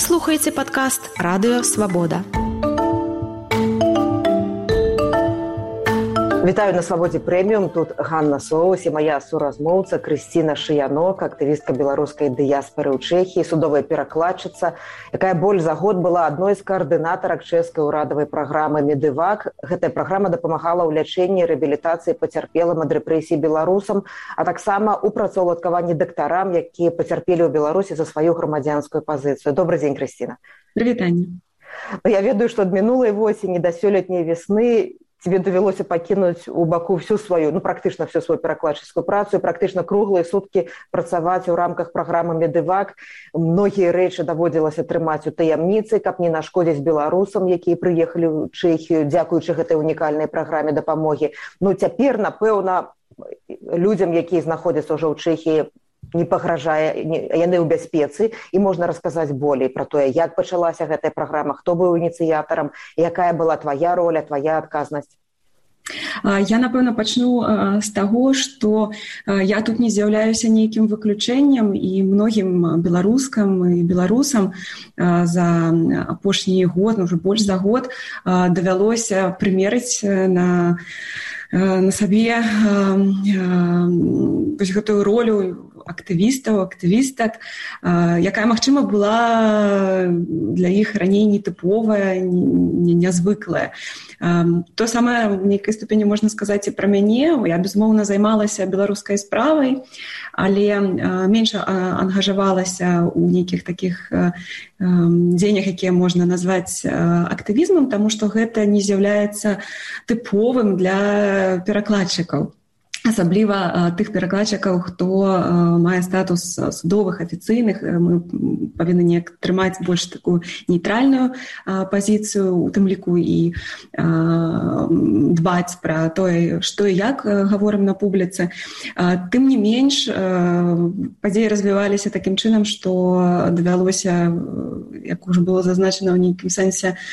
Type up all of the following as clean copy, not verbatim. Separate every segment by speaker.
Speaker 1: слухаеце падкаст «Радыё Свабода».
Speaker 2: Вітаю на Свабодзе прэміум. Тут Ганна Соус і моя суразмоўца Крысціна Шыянок, актывістка беларускай дыяспары ў Чэхіі, судовая перакладчыца, якая больш за год была адной з каардынатарак чэшскай урадавай праграмы «Медывак». Гэтая праграма дапамагала ў лячэнні і рэабілітацыі пацярпелым ад рэпрэсій беларусам, а таксама ў працаўладкаванні дактарам, якія пацярпелі ў Беларусі за сваю грамадзянскую пазіцыю. Добрый дзень, Крысціна.
Speaker 3: Прывітанне.
Speaker 2: Я ведаю, што ад мінулай восені да сёлетняй весны тебе давялося пакінуць у баку всю сваю, практычна всю сваю перакладчыцкую працу, практычна круглыя суткі працаваць у рамках праграмы «Медывак». Многія рэчы даводзілася трымаць у таямніцы, каб не нашкодзіць беларусам, якія прыехалі ў Чэхію, дзякуючы гэтай унікальнай праграме дапамогі. Цяпер, напэўна, людзям, якія знаходзяцца ўжо ў Чэхіі, не пагражае, яны ў бяспецы, і можна расказаць болей пра тое, як пачалася гэтая праграма, хто быў ініцыятарам, якая была твая роля, твая адказнасць.
Speaker 3: Я, напэўна, пачну з таго, што я тут не з'яўляюся нейкім выключэннем, і многім беларускам і беларусам за апошні год, уже больш за год, давялося прымерыць на сабе гэтую ролю актывістак, якая, магчыма, была для іх раней нетыповая, нязвыклая. То самае в нейкай ступені можна сказаць і пра мяне. Я, безумоўна, займалася беларускай справай, але менш ангажавалася ў нейкіх такіх дзеяннях, якія можна назваць актывізмам, таму што гэта не з'яўляецца тыповым для перакладчыкаў. Асабліва тых перакладчыкаў, хто мае статус судовых, афіцыйных. Мы павінны неяк трымаць больш такую нейтральную пазіцыю, у тым ліку і дбаць пра тое, што і як гаворым на публіцы. Тым не менш, падзеі развіваліся такім чынам, што давялося, як ужо было зазначана, ў нейкім сэнсе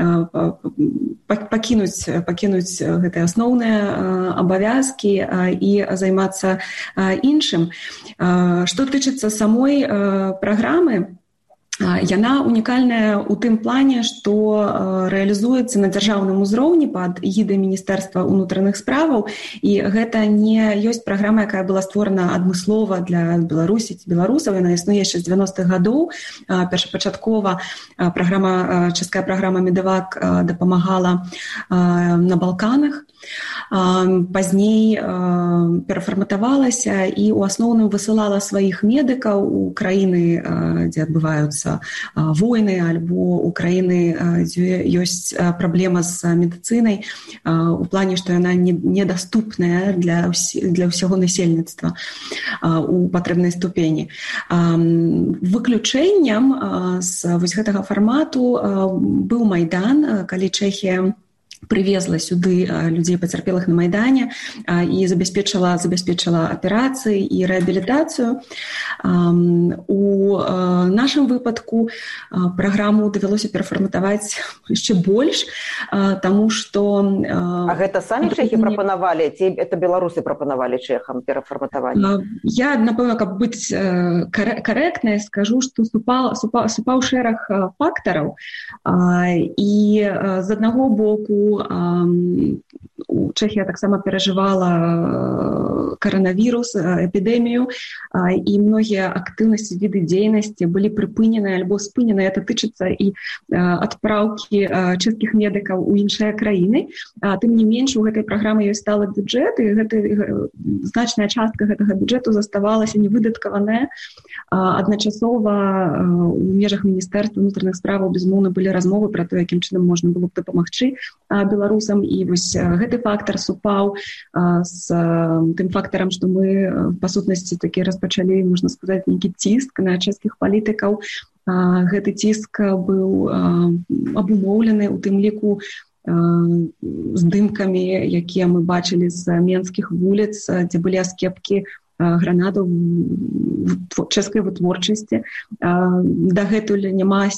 Speaker 3: пакінуць гэтыя асноўныя абавязкі і займацца іншым. Што тычыцца самой праграмы, яна унікальная ў тым плане, што рэалізуецца на дзяржаўным узроўні пад эгідай Міністэрства ўнутраных справаў, і гэта не ёсць праграма, якая была створана адмыслова для Беларусі ці беларусаў. Яна існуе яшчэ з 90-х гадоў. Першапачаткова чэшская праграма «Медывак» дапамагала на Балканах. Пазней перафарматавалася і ў асноўным высылала сваіх медыкаў у краіны, дзе адбываюцца войны, альбо ў краіны, дзе ёсць праблема з медыцынай, у плане, што яна недаступная для ўсяго насельніцтва у патрэбнай ступені. Выключэннем з гэтага фармату быў Майдан, калі Чэхія прывезла сюды людзей пацярпелых на Майдане і забяспечыла аперацыі і рэабілітацыю. У нашым выпадку праграму давялося перафарматаваць яшчэ больш, таму што...
Speaker 2: А гэта самі чэхі прапанавалі, ці это беларусы прапанавалі чэхам перафарматаваць?
Speaker 3: Я, напэўна, каб быць карэктнай, скажу, што супаў шэраг фактараў, і з аднаго боку Чэхія таксама перажывала каранавірус, эпідэмію, і многія актыўнасці, віды дзейнасці былі прыпынены альбо спынены. Это тычыцца і адпраўкі чэшскіх медыкаў у іншыя краіны. Тым не менш, у гэтай праграмы ёсць сталы бюджэт, і значная частка гэтага бюджэту заставалася невыдаткаваная. Адначасова у межах Міністэрства ўнутраных справаў, безумоўна, былі размовы пра то, якім чынам можна было б дапамагчы беларусам, і вось гэты фактар супаў з тым фактарам, што мы, па сутнасці, такі распачалі, можна сказаць, нейкі ціск на чэшскіх палітыкаў. Гэты ціск быў абумоўлены, у тым ліку, здымкамі, якія мы бачылі з менскіх вуліц, дзе былі аскепкі гранатаў чэшскай вытворчасці. Дагэтуль няма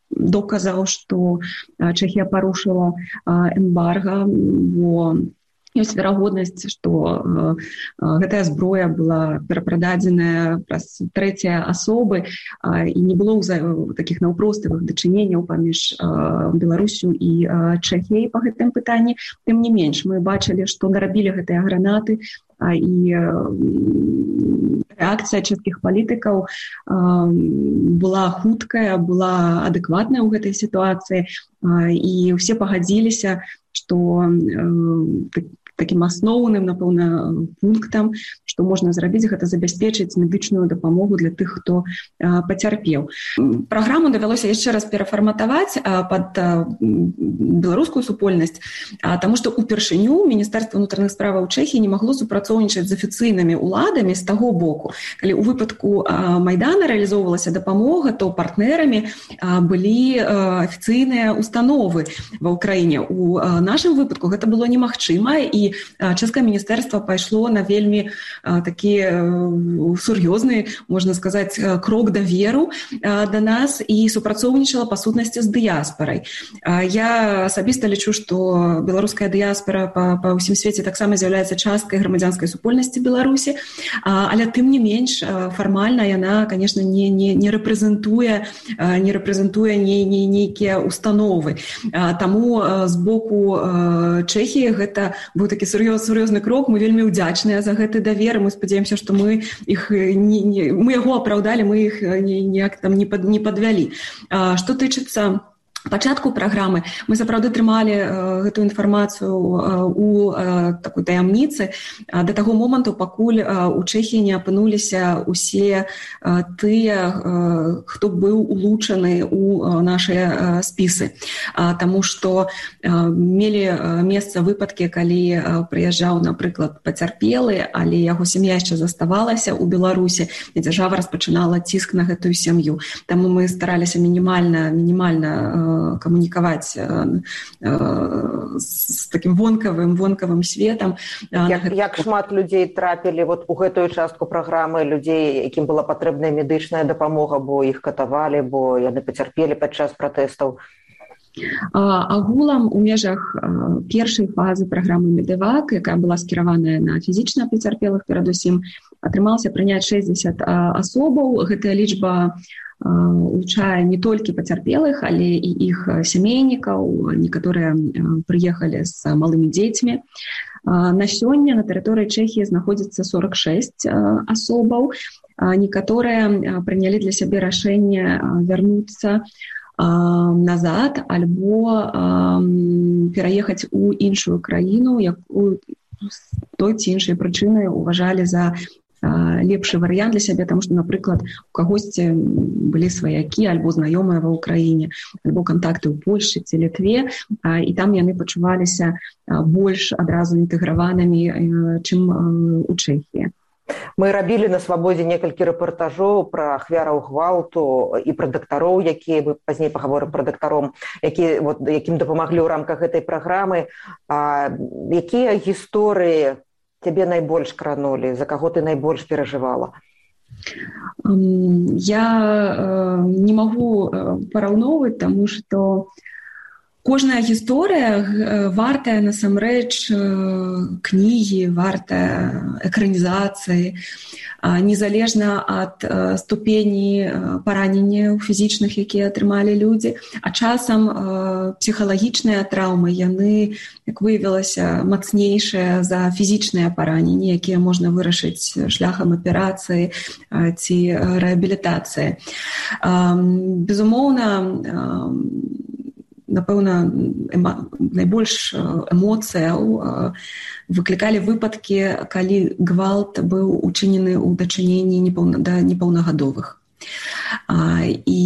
Speaker 3: доказаў, што Чэхія парушыла эмбарга, бо ёсць верагоднасць, што гэтая зброя была перапрададзеная праз трэція асобы і не было такіх наўпроставых дачыненняў паміж Беларусю і Чэхіяй па гэтым пытанні. Тым не менш, мы бачылі, што нарабілі гэтыя гранаты, і рэакцыя чэшскіх палітыкаў была хуткая, была адэкватная ў гэтай сітуацыі, і ўсе пагадзіліся, што такім асноўным, напэўна, пунктам, што можна зрабіць, гэта забяспечыць медычную дапамогу для тых, хто пацярпеў. Праграму давялося яшчэ раз перафарматаваць пад беларускую супольнасць, таму што ўпершыню Міністэрства ўнутраных справаў Чэхіі не магло супрацоўнічаць з афіцыйнымі ўладамі з таго боку. Калі ў выпадку Майдана рэалізоўвалася дапамога, то партнерамі былі афіцыйныя установы ва ўкраіне. У нашым выпадку гэта было немагчыма, і чэшскае міністэрства пайшло на вельмі такі сур'ёзны, можна сказаць, крок даверу да нас і супрацоўнічала па сутнасці з дыяспарай. Я асабіста лічу, што беларуская дыяспара па ўсім свеце таксама з'яўляецца часткай грамадзянскай супольнасці Беларусі, але тым не менш фармальна яна, конечно, не рэпрэзентуе нейкія установы. Таму з боку Чэхіі гэта быў такі сур'ёзны крок. Мы вельмі ўдзячныя за гэты давер. Мы спадзяемся, што мы яго апраўдалі, мы іх ніяк там не падвялі. Што тычыцца пачатку праграмы, мы сапраўды трымалі гэтую інфармацыю у такой таямніцы да таго моманту, пакуль у Чэхіі не апынуліся усе тыя, хто быў улучаны ў нашыя спісы. Таму што мелі месца выпадкі, калі прыязджаў, напрыклад, пацярпелы, але яго сям'я яшчэ заставалася ў Беларусі, і дзяржава распачынала ціск на гэтую сям'ю. Таму мы стараліся мінімальна камунікаваць з такім вонкавым светам.
Speaker 2: Як шмат людзей трапілі у гэтую частку праграмы, людзей, якім была патрэбная медычная дапамога, бо іх катавалі, бо яны пацярпелі падчас пратэстаў?
Speaker 3: Агулам у межах першай фазы праграмы «Медэвак», якая была скіраваная на фізічна пацярпелых перадусім, атрымалася прыняць 60 асобаў. Гэтая лічба ўлучае не толькі пацярпелых, але і іх сямейнікаў, некаторыя прыехалі з малымі дзецьмі. На сёння на тэрыторыі Чэхіі знаходзіцца 46 асобаў. Некаторыя прынялі для сябе рашэнне вярнуцца назад альбо пераехаць у іншую краіну, якую з той ці іншай прычынай уважалі за лепшы варыянт для сябе, таму што, напрыклад, у кагосьці былі сваякі альбо знаёмыя ва ўкраіне, альбо кантакты ў Польшчы ці Літве, і там яны пачуваліся больш адразу інтэграванымі, чым у Чэхіі.
Speaker 2: Мы рабілі на «Свабодзе» некалькі рэпартажоў пра ахвяраў гвалту і пра дактароў, якія, мы пазней пагаворым пра дактароў, якім дапамаглі ў рамках гэтай праграмы. Якія гісторыі цябе найбольш кранулі, за каго ты найбольш перажывала?
Speaker 3: Я не магу параўноўваць, таму што кожная гісторыя вартая насамрэч кнігі, вартая экранізацыі, незалежна ад ступені паранення фізічных, якія атрымалі людзі. А часам псіхалагічныя траўмы, яны, як выявілася, мацнейшыя за фізічныя паранення, якія можна вырашыць шляхам аперацыі ці рэабілітацыі. Безумоўна, напэўна, найбольш эмоцыяў выклікалі выпадкі, калі гвалт быў учынены ў дачыненні да непаўнагадовых. І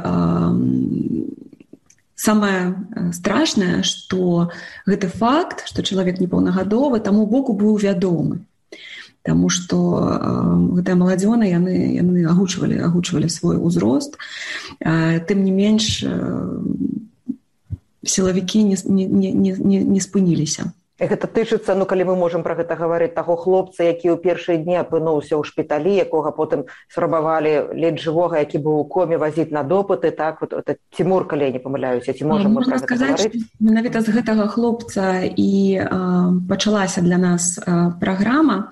Speaker 3: самае страшнае, што гэты факт, што чалавек непаўнагадовы, таму боку быў вядомы. Таму што гэтыя маладзёны, яны агучвалі свой узрост. Тым не менш, сілавікі не спыніліся.
Speaker 2: Гэта тычыцца, калі мы можам пра гэта гаварыць, таго хлопца, які ў першыя дні апынуўся ў шпіталі, якога потым спрабавалі ледзь жывога, які быў у коме, вазіць на допыты, так? Это Цімур, калі я не памыляюся, ці можам мы пра гэта гаварыць?
Speaker 3: Менавіта з гэтага хлопца і пачалася для нас праграма.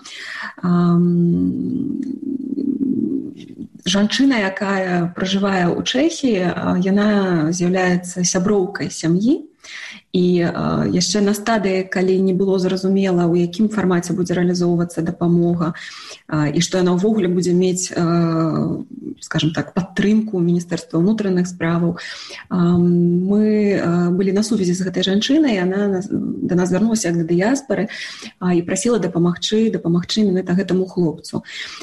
Speaker 3: Жанчына, якая пражывае ў Чэхіі, яна з'яўляецца сяброўкай сям'і. І яшчэ на стадыі, калі не было зразумела, у якім фармаце будзе рэалізоўвацца дапамога і што яна ўвогуле будзе мець, скажем так, падтрымку Міністэрства ўнутраных справаў, мы былі на сувязі з гэтай жанчынай, яна да нас звярнулася як да дыяспары і прасіла дапамагчы менавіта гэтаму хлопцу.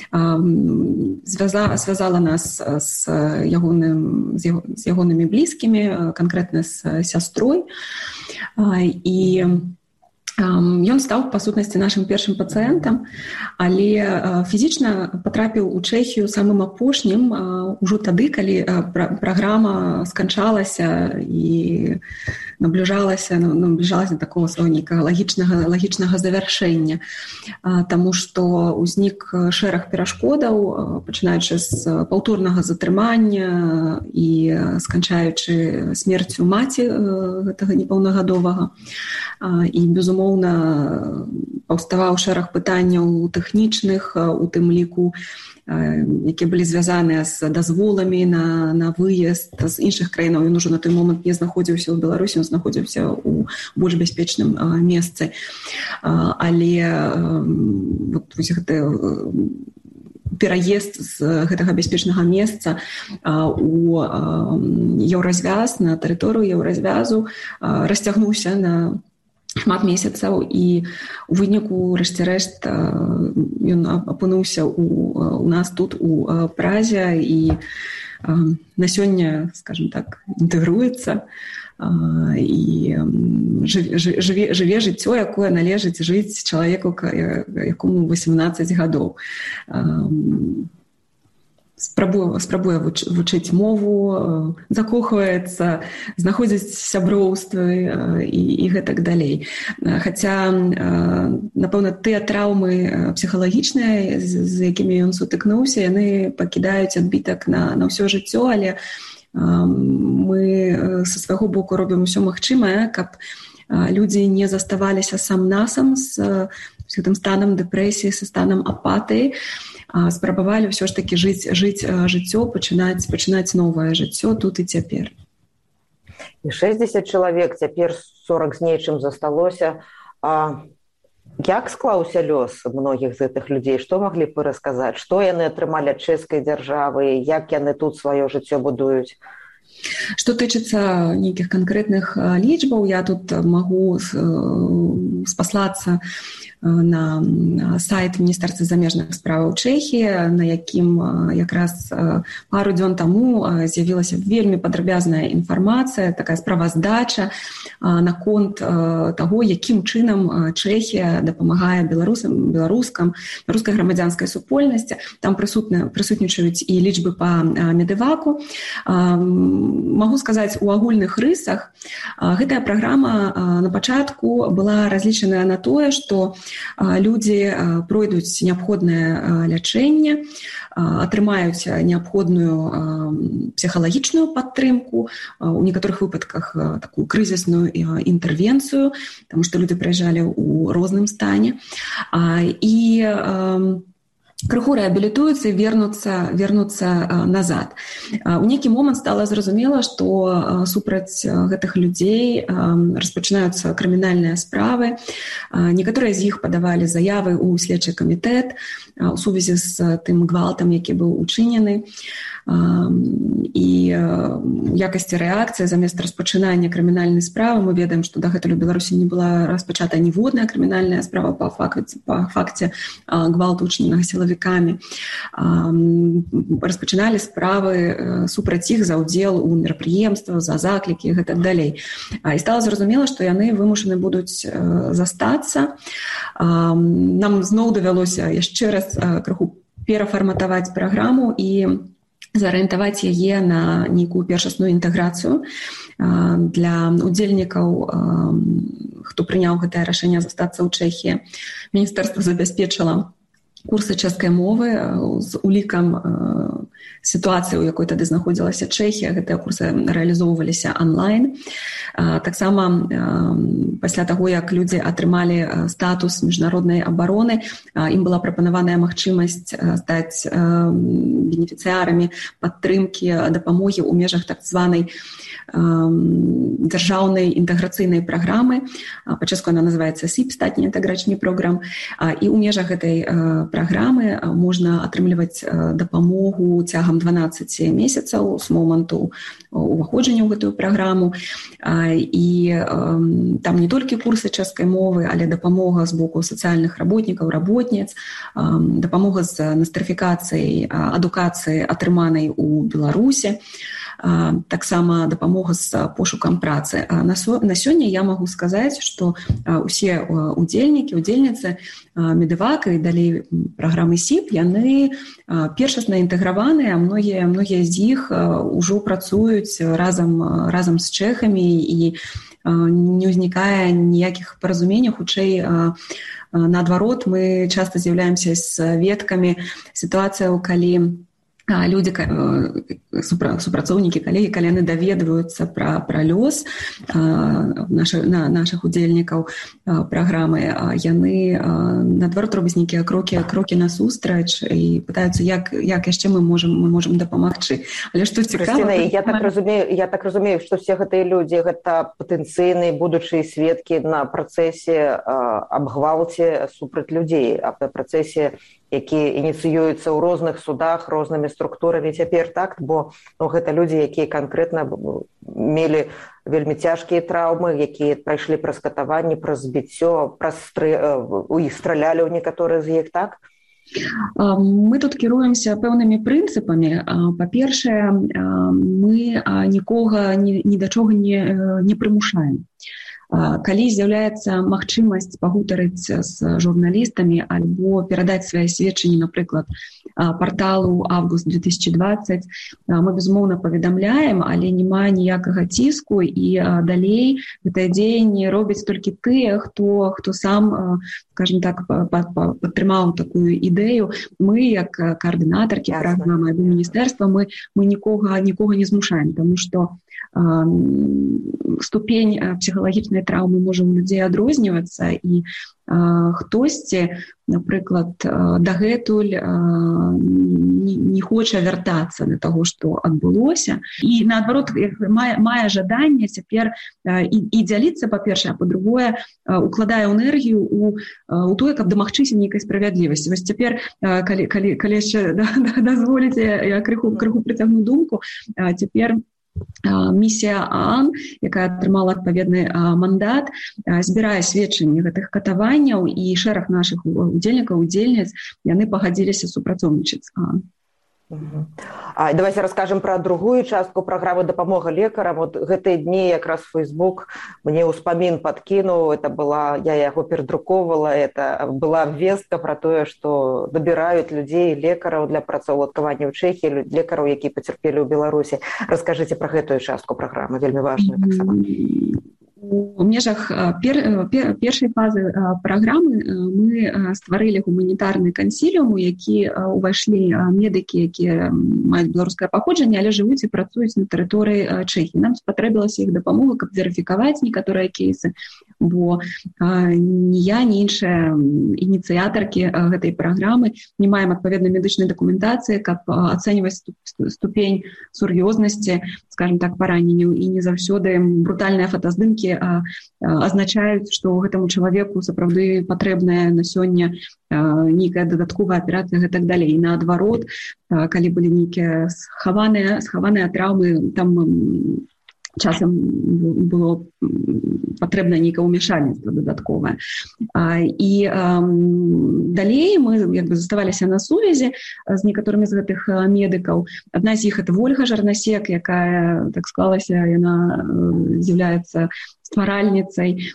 Speaker 3: Звязала нас з ягонымі блізкімі, канкрэтна з сястрой, і ён стаў, па сутнасці, нашым першым пацыентам, але фізічна патрапіў у Чэхію самым апошнім ужо тады, калі праграма сканчалася і набліжалася до такого свого нейкага лагічнага завяршэння, таму што ўзнік шэраг перашкодаў, пачынаючы з паўторнага затрымання і сканчаючы смерцю маці гэтага непаўнагадовага. І, безумоўна, паўставаў шэраг пытанняў тэхнічных, у тым ліку, якія былі звязаныя з дазволамі на выезд з іншых краінаў. Ён ужо на той момант не знаходзіўся ў Беларусі, ён знаходзіўся ў больш бяспечным месцы. Але гэты пераезд з гэтага бяспечнага месца у еўразвяз, на тэрыторыю еўразвязу расцягнуўся на шмат месяцаў, і у выніку, рэшце-рэшт, ён апынуўся у нас тут, у Празе, і на сёння, скажем так, інтэгруецца і жыве жыццё, якое належыць жыць чалавеку, якому 18 гадоў. Спрабуе вучыць мову, закохваецца, знаходзіць сяброўствы і гэтак далей. Хаця, напэўна, тыя траўмы псіхалагічныя, з якімі ён сутыкнуўся, яны пакідаюць адбітак на ўсё жыццё, але мы са свайго боку робім усё магчымае, каб людзі не заставаліся сам-насам з гэтым станам дэпрэсіі, са станам апатыі, спрабавалі ўсё ж такі жыць жыццё, пачынаць новае жыццё тут і цяпер.
Speaker 2: І 60 чалавек, цяпер 40 з нечым засталося. Як склаўся лёс многіх з гэтых людзей? Што маглі б вы расказаць? Што яны атрымалі ад чэшскай дзяржавы? Як яны тут сваё жыццё будуюць?
Speaker 3: Што тычыцца нейкіх канкрэтных лічбаў, я тут магу спаслацца на сайт Міністэрства замежных справаў Чэхіі, на якім якраз пару дзён таму з'явілася вельмі падрабязная інфармацыя, такая справаздача наконт таго, якім чынам Чэхія дапамагае беларускай грамадзянскай супольнасці. Там прысутнічаюць і лічбы па медэваку. Магу сказаць, у агульных рысах гэтая праграма на пачатку была разлічаная на тое, што людзі пройдуць неабходнае лячэнне, атрымаюць неабходную псіхалагічную падтрымку, у некаторых выпадках такую крызісную інтэрвенцыю, таму што людзі прыязджалі ў розным стане, і крыху рэабілітуюцца і вернуцца назад. У нейкі момант стала зразумела, што супраць гэтых людзей распачынаюцца крымінальныя справы. Некаторыя з іх падавалі заявы ў следчы камітэт у сувязі з тым гвалтам, які быў учынены. І у якасці рэакцыі замест распачынання крымінальнай справы мы ведаем, што дагэтуль у Беларусі не была распачата ніводная крымінальная справа па факце гвалту, учыненага сілавікамі. Распачыналі справы супраць іх за ўдзел у мерапрыемствах, за заклікі і гэтак далей. І стала зразумела, што яны вымушаны будуць застацца. Нам зноў давялося яшчэ раз крыху перафарматаваць праграму і зарыентаваць яе на нейкую першасную інтэграцыю. Для удзельнікаў, хто прыняў гэтае рашэнне застацца ў Чэхіі, міністэрства забяспечыла курсы чэшскай мовы з улікам сітуацыі, у якой тады знаходзілася Чэхія. Гэтыя курсы рэалізоўваліся онлайн. Таксама пасля таго, як людзі атрымалі статус міжнароднай абароны, ім была прапанаваная магчымасць стаць бенефіцыярамі падтрымкі дапамогі ў межах так званай дзяржаўнай інтэграцыйнай праграмы. Па-чэшску яна называецца SIP, Статні інтэграчны програм. І ў межах гэтай праграмы можна атрымліваць дапамогу цягам 12 месяцаў з моманту уваходжання ў гэтую праграму. І там не толькі курсы чэшскай мовы, але дапамога з боку сацыяльных работнікаў, работніц, дапамога з настрафікацыяй адукацыі, атрыманай у Беларусі, таксама дапамога з пошукам працы. На сёння я магу сказаць, што усе удзельнікі, удзельніцы Медэвак і далей праграмы SIP, яны першасна інтэграваныя, многія з іх ужо працуюць разам з чэхамі і не ўзнікае ніякіх паразуменняў, хутчэй наадварот, мы часта з'яўляемся сведкамі сітуацыяў, калі людзі, супрацоўнікі, калегі, калі яны даведваюцца пра лёс нашых удзельнікаў праграмы, яны наадварот робяць нейкія крокі насустрач і пытаюцца, як яшчэ мы можам дапамагчы. Але што цікава...
Speaker 2: Крысціна, я так разумею, што все гэтыя людзі гэта патэнцыйныя будучыя сведкі на працэсе аб гвалце супраць людзей, аб працэсе, які ініцыююцца ў розных судах, рознымі структурамі цяпер, так? Бо гэта людзі, якія канкрэтна мелі вельмі цяжкія траўмы, якія прайшлі праз катаванні, праз збіццё, у іх стралялі ў некаторыя з іх, так?
Speaker 3: Мы тут кіруемся пэўнымі прынцыпамі. Па-першае, мы нікога ні да чога не прымушаем. Калі з'яўляецца магчымасць пагутарыць з журналістамі альбо перадаць свае сведчанні, напрыклад, парталу «Август 2020», мы, безумоўна, паведамляем, але няма ніякага ціску, і далей гэтае дзеянне робяць толькі тыя, хто сам, скажем так, падтрымаў такую ідэю. Мы, як каардынатаркі праграмы альбо міністэрства, мы нікога не змушаем, таму што ступень псіхалагічнай траўмы можа ў людзей адрознівацца, і хтосьці, напрыклад, дагэтуль не хоча вяртацца да таго, што адбылося. І, наадварот, мае жаданне цяпер і дзяліцца, па-першае, а па-другое, укладае энергію у тое, каб дамагчыся нейкай справядлівасці. Вось цяпер, калі яшчэ дазволіце, я крыху прыцягну думку, цяпер місія ААН, якая атрымала адпаведны мандат, збірае сведчанні гэтых катаванняў, і шэраг нашых удзельнікаў, удзельніц, яны пагадзіліся супрацоўнічаць з ААН.
Speaker 2: Давайте раскажем про другую частку программы «Допомога лекарам». Вот гэтыя дні якраз Facebook мне ўспамін подкинул, я яго перадруковала, это была вестка про тое, што дабіраюць людзей, лекараў для працаўладкавання ў Чэхіі, лекараў, якія пацярпелі ў Беларусі. Раскажыце про гэтую частку праграмы, вельмі важную таксама.
Speaker 3: У межах першай фазы праграмы мы стварылі гуманітарны кансіліум, у які ўвайшлі медыкі, якія маюць беларускае паходжанне, але жывуць і працуюць на тэрыторыі Чэхіі. Нам спатрэбілася іх дапамога, каб верыфікаваць некаторыя кейсы, бо ні я, ні іншыя ініцыятаркі гэтай праграмы не маем адпаведнай медычнай дакументацыі, каб ацэньваць ступень сур'ёзнасці, скажем так, параненняў, і не заўсёды брутальныя фотаздымкі азначаюць, што гэтаму чалавеку сапраўды патрэбная на сёння нейкая дадатковая аперацыя і так далей. І наадварот, калі былі нейкія схаваныя траўмы, там часам было патрэбна нейкае ўмяшальніцтва дадатковае. І далей мы заставаліся на сувязі з некаторымі з гэтых медыкаў. Адна з іх — это Вольга Жарнасек, якая, так склалася, яна з'яўляецца стваральніцай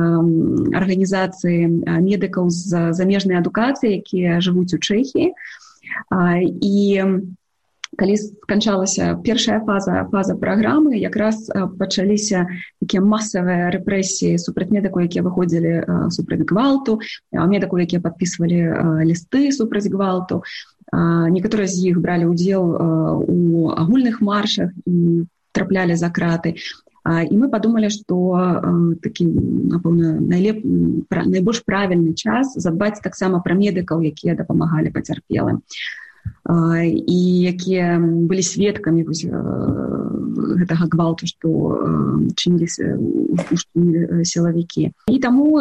Speaker 3: арганізацыі медыкаў з замежнай адукацыі, якія жывуць у Чэхіі. І калі сканчалася першая фаза праграмы, якраз пачаліся такія масавыя рэпрэсіі супраць медыкаў, якія выходзілі супраць гвалту, медыкаў, якія падпісвалі лісты супраць гвалту. Некаторыя з іх бралі ўдзел у агульных маршах і траплялі за краты. І мы падумалі, што такі, напэўна, найбольш правільны час задбаць таксама пра медыкаў, якія дапамагалі пацярпелым. І якія былі сведкамі гэтага гвалту, што чынілі сілавікі. І таму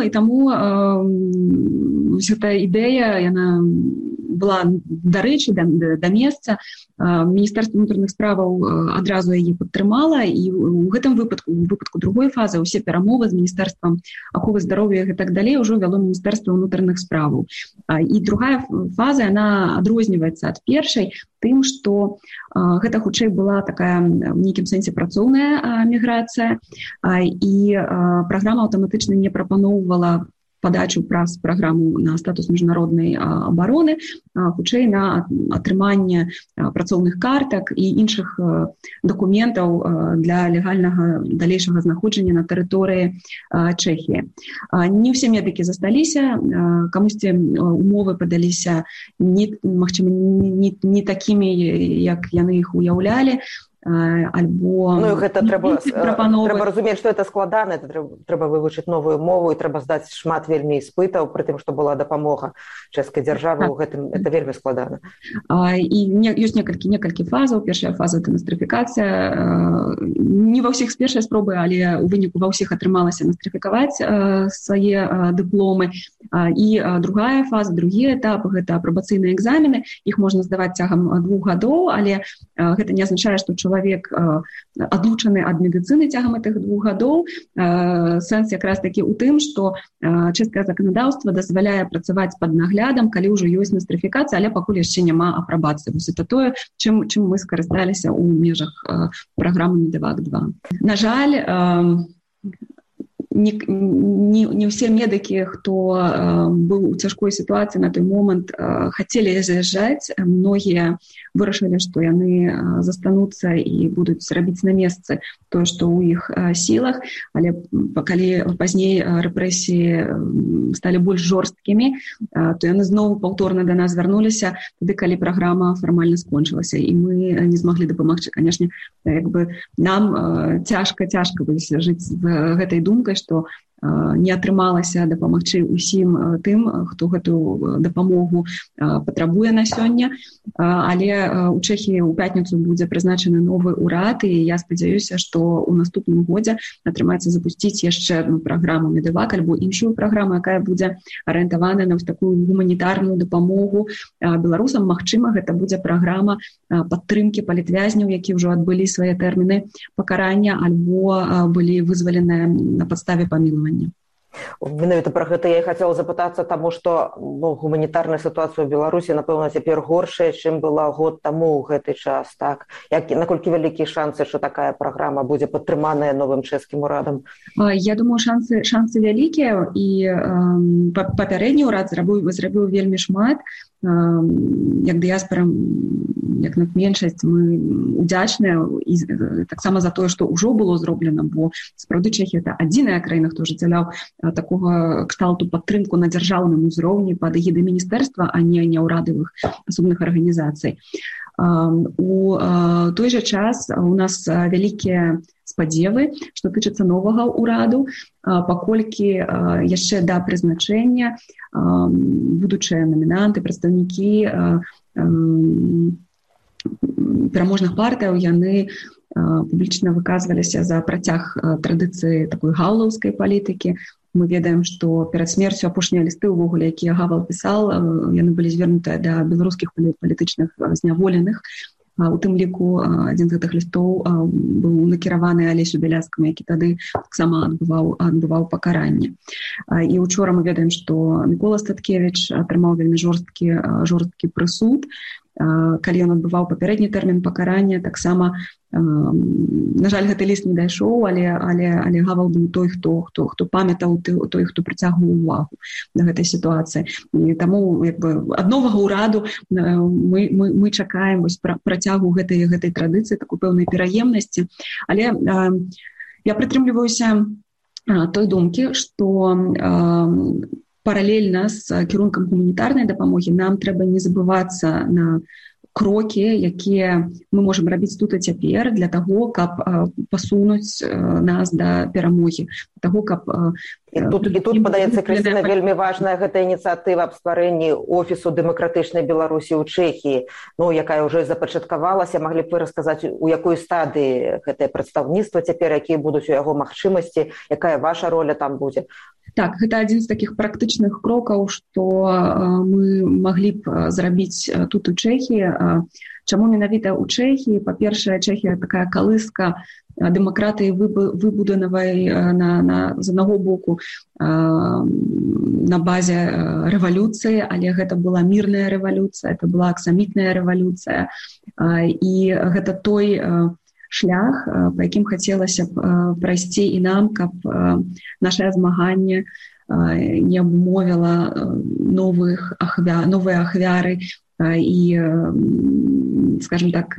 Speaker 3: гэта ідэя, яна была дарэчы, да месца. Міністэрства ўнутраных справаў адразу яе падтрымала, і ў гэтым выпадку другой фазы ўсе перамовы з Міністэрствам аховы здароўя і так далей ўжо вяло Міністэрства ўнутраных справаў. І другая фаза, яна адрозніваецца ад першай тым, што гэта хутчэй была такая в нейкім сэнсе працоўная міграцыя, і праграма аўтаматычна не прапаноўвала падачу праз праграму на статус міжнароднай абароны, хутчэй на атрыманне працоўных картак і іншых дакументаў для легальнага далейшага знаходжання на тэрыторыі Чэхіі. Не ўсе медыкі засталіся, камусьці умовы падаліся магчыма не такімі, як яны іх уяўлялі, альбо...
Speaker 2: Ну, гэта трэба разумець, што это складана, трэба вывучыць новую мову, і трэба здаць шмат вельмі іспытаў, пры тым, што была дапамога чэшскай дзяржавы ў гэтым, это вельмі складана.
Speaker 3: І ёсць некалькі фазаў. Першая фаза — это настрыфікацыя. Не ва ўсіх з першай спробы, але ў выніку ва ўсіх атрымалася настрыфікаваць свае дыпломы. І другая фаза, другі этап — гэта апрабацыйныя экзамены. Іх можна здаваць цягам 2 гадоў, але гэта не азначае, што чалавек адлучаны ад медыцыны цягам гэтых 2 гадоў. Сэнс якраз такі ў тым, што чэшскае заканадаўства дазваляе працаваць пад наглядам, калі ўжо ёсць настрыфікацыя, але пакуль яшчэ няма апрабацыі. Вось это тое, чым мы скарысталіся ў межах праграмы Медэвак-2. На жаль, не ўсе медыкі, хто быў у цяжкой сітуацыі на той момант, хацелі заязджаць. Многія вырашылі, што яны застануцца і будуць рабіць на месцы тое, што ў іх сілах. Але калі пазней рэпрэсіі сталі больш жорсткімі, то яны зноў паўторна да нас вярнуліся, тады, калі праграма фармальна скончылася, і мы не змаглі дапамагчы. Канешне, нам цяжка жыць з гэтай думкай, што не атрымалася дапамагчы ўсім тым, хто гэтую дапамогу патрабуе на сёння. Але ў Чэхіі ў пятніцу будзе прызначаны новы ўрад, і я спадзяюся, што ў наступным годзе атрымаецца запусціць яшчэ адну праграму Медэвак альбо іншую праграму, якая будзе арыентаваная на такую гуманітарную дапамогу беларусам. Магчыма, гэта будзе праграма падтрымкі палітвязняў, які ўжо адбылі свае тэрміны пакарання альбо былі вызваленыя на падставе памілавання.
Speaker 2: Менавіта пра гэта я і хацела запытацца, таму што гуманітарная сітуацыя ў Беларусі, напэўна, цяпер горшая, чым была год таму ў гэты час. Так? Наколькі вялікія шансы, што такая праграма будзе падтрыманая новым чэшскім урадам?
Speaker 3: Я думаю, шансы вялікія, і папярэдні ўрад зрабіў вельмі шмат. Як дыяспара, як меншасць, мы удзячныя і таксама за тое, што ўжо было зроблена, бо сапраўды Чэхія — это адзіная краіна, хто ажыццяўляў такога кшталту падтрымку на дзяржаўным узроўні пад эгідай міністэрства, а не ўрадавых асобных арганізацый. У той жа час у нас вялікія спадзевы, што тычыцца новага ўраду, паколькі яшчэ да прызначэння будучыя намінанты, прадстаўнікі пераможных партыяў, яны публічна выказваліся за працяг традыцыі такой гаўлаўскай палітыкі. Мы ведаем, што перад смерцю апошнія лісты ўвогуле, якія Гавал пісаў, яны былі звернутыя да беларускіх палітычных зняволеных. У тым ліку адзін з гэтых лістоў быў накіраваны Алесю Бяляцкаму, які тады таксама адбываў пакаранне. І учора мы ведаем, што Мікола Статкевіч атрымаў вельмі жорсткі прысуд. калі ён адбываў папярэдні тэрмін пакарання, таксама на жаль, гэты ліст не дайшоў, але Гавал быў той, хто памятаў, той, хто прыцягваў увагу да гэтай сітуацыі. І таму ад новага ўраду мы чакаем працягу гэтай традыцыі, такой пэўнай пераемнасці. Але я прытрымліваюся той думкі, што паралельна з кірункам гуманітарнай дапамогі нам трэба не забывацца на крокі, якія мы можам рабіць тут і цяпер для таго, каб пасунуць нас да перамогі. Таго, каб...
Speaker 2: І тут, падаецца, Крысціна, вельмі важная гэта ініцыятыва аб стварэнні офісу дэмакратычнай Беларусі ў Чэхіі, якая ўжо запачаткавалася. Маглі б вы расказаць, у якой стадыі гэтае прадстаўніцтва цяпер, якія будуць у яго магчымасці, якая ваша роля там будзе?
Speaker 3: Так, гэта адзін з такіх практычных крокаў, што мы маглі б зрабіць тут у Чэхіі. Чаму менавіта ў Чэхіі? Па-першае, Чэхія такая калыска дэмакратыі выбудаванай з аднаго боку на базе рэвалюцыі, але гэта была мірная рэвалюцыя, это была аксамітная рэвалюцыя. І гэта той шлях, па якім хацелася б прайсці і нам, каб нашае змаганне не абумовіла новыя ахвяры і, скажем так,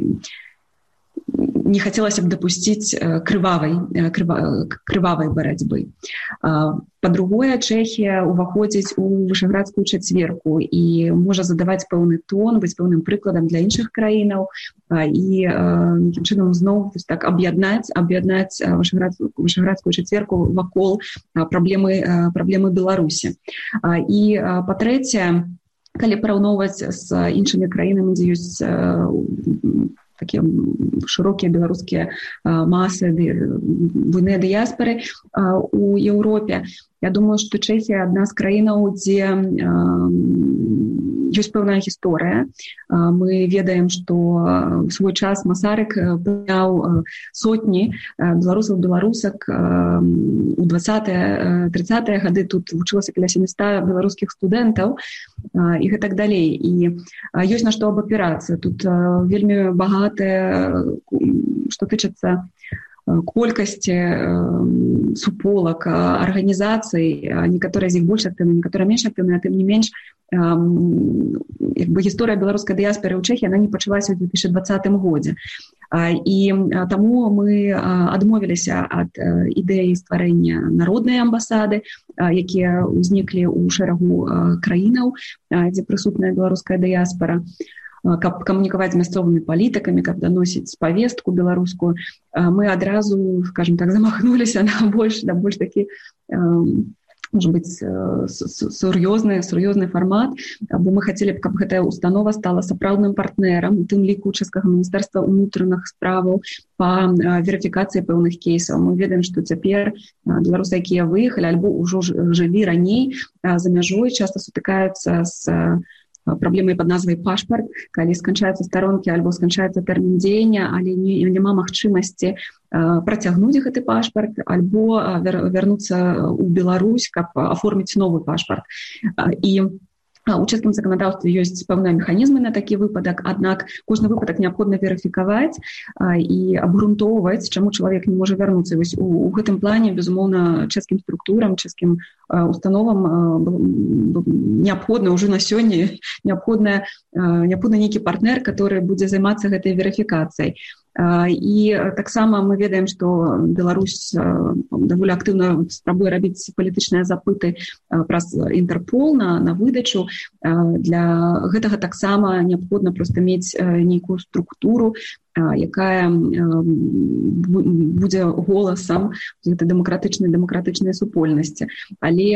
Speaker 3: не хацелася б дапусціць крывавай барацьбы. Па-другое, Чэхія ўваходзіць у Вышэградскую чацверку і можа задаваць пэўны тон, быць пэўным прыкладам для іншых краінаў і нейкім чынам зноў так аб'яднаць Вышэградскую чацверку вакол праблемы Беларусі. І па-трэцяе, калі параўноўваць з іншымі краінамі, дзе ёсць такія шырокія беларускія масы, буйныя дыяспары у Еўропе. Я думаю, што Чэхія адна з краінаў, дзе ёсць пэўная гісторыя. Мы ведаем, што ў свой час Масарык прыняў сотні беларусаў-беларусак у 20-30-е гады. Тут вучылася каля 700 беларускіх студэнтаў і гэтак далей. І ёсць на што абапірацца. Тут вельмі багатая, што тычыцца колькасці суполак, арганізацый, некаторыя з іх больш актыўныя, некаторыя менш актыўныя, а тым не менш, гісторыя беларускай дыяспоры ў Чэхіі, она не пачалася ў 2020 годзе. І таму мы адмовіліся ад ідэі стварэння народнай амбасады, якія ўзніклі ў шэрагу краінаў, дзе прысутная беларуская дыяспора, каб камунікаваць з мясцовымі палітыкамі, каб даносіць павестку беларускую. Мы адразу, скажем так, замахнуліся на больш такі, можа быць, сур'ёзны фармат, бо мы хацелі б, каб гэтая установа стала сапраўдным партнерам, у тым ліку чэшскага міністэрства ўнутраных справаў па верыфікацыі пэўных кейсаў. Мы ведаем, што цяпер беларусы, якія выехалі альбо ўжо жылі раней за мяжой, часта сутыкаюцца з праблемай пад назвай пашпарт, калі сканчаюцца старонкі альбо сканчаецца тэрмін дзеяння, але няма магчымасці працягнуць гэты пашпарт альбо вярнуцца ў Беларусь, каб аформіць новы пашпарт. І у чэшскім заканадаўстве ёсць пэўныя механізмы на такі выпадак, аднак кожны выпадак неабходна верыфікаваць і абгрунтоўваць, чаму чалавек не можа вярнуцца. Вось у гэтым плане, безумоўна, чэшскім структурам, чэшскім установам неабходна ўжо на сёння неабходны нейкі партнер, который будзе займацца гэтай верыфікацыяй. І таксама мы ведаем, што Беларусь даволі актыўна спрабуе рабіць палітычныя запыты праз Інтэрпол на выдачу. Для гэтага таксама неабходна проста мець нейкую структуру, якая будзе голасам гэтай дэмакратычнай супольнасці. Але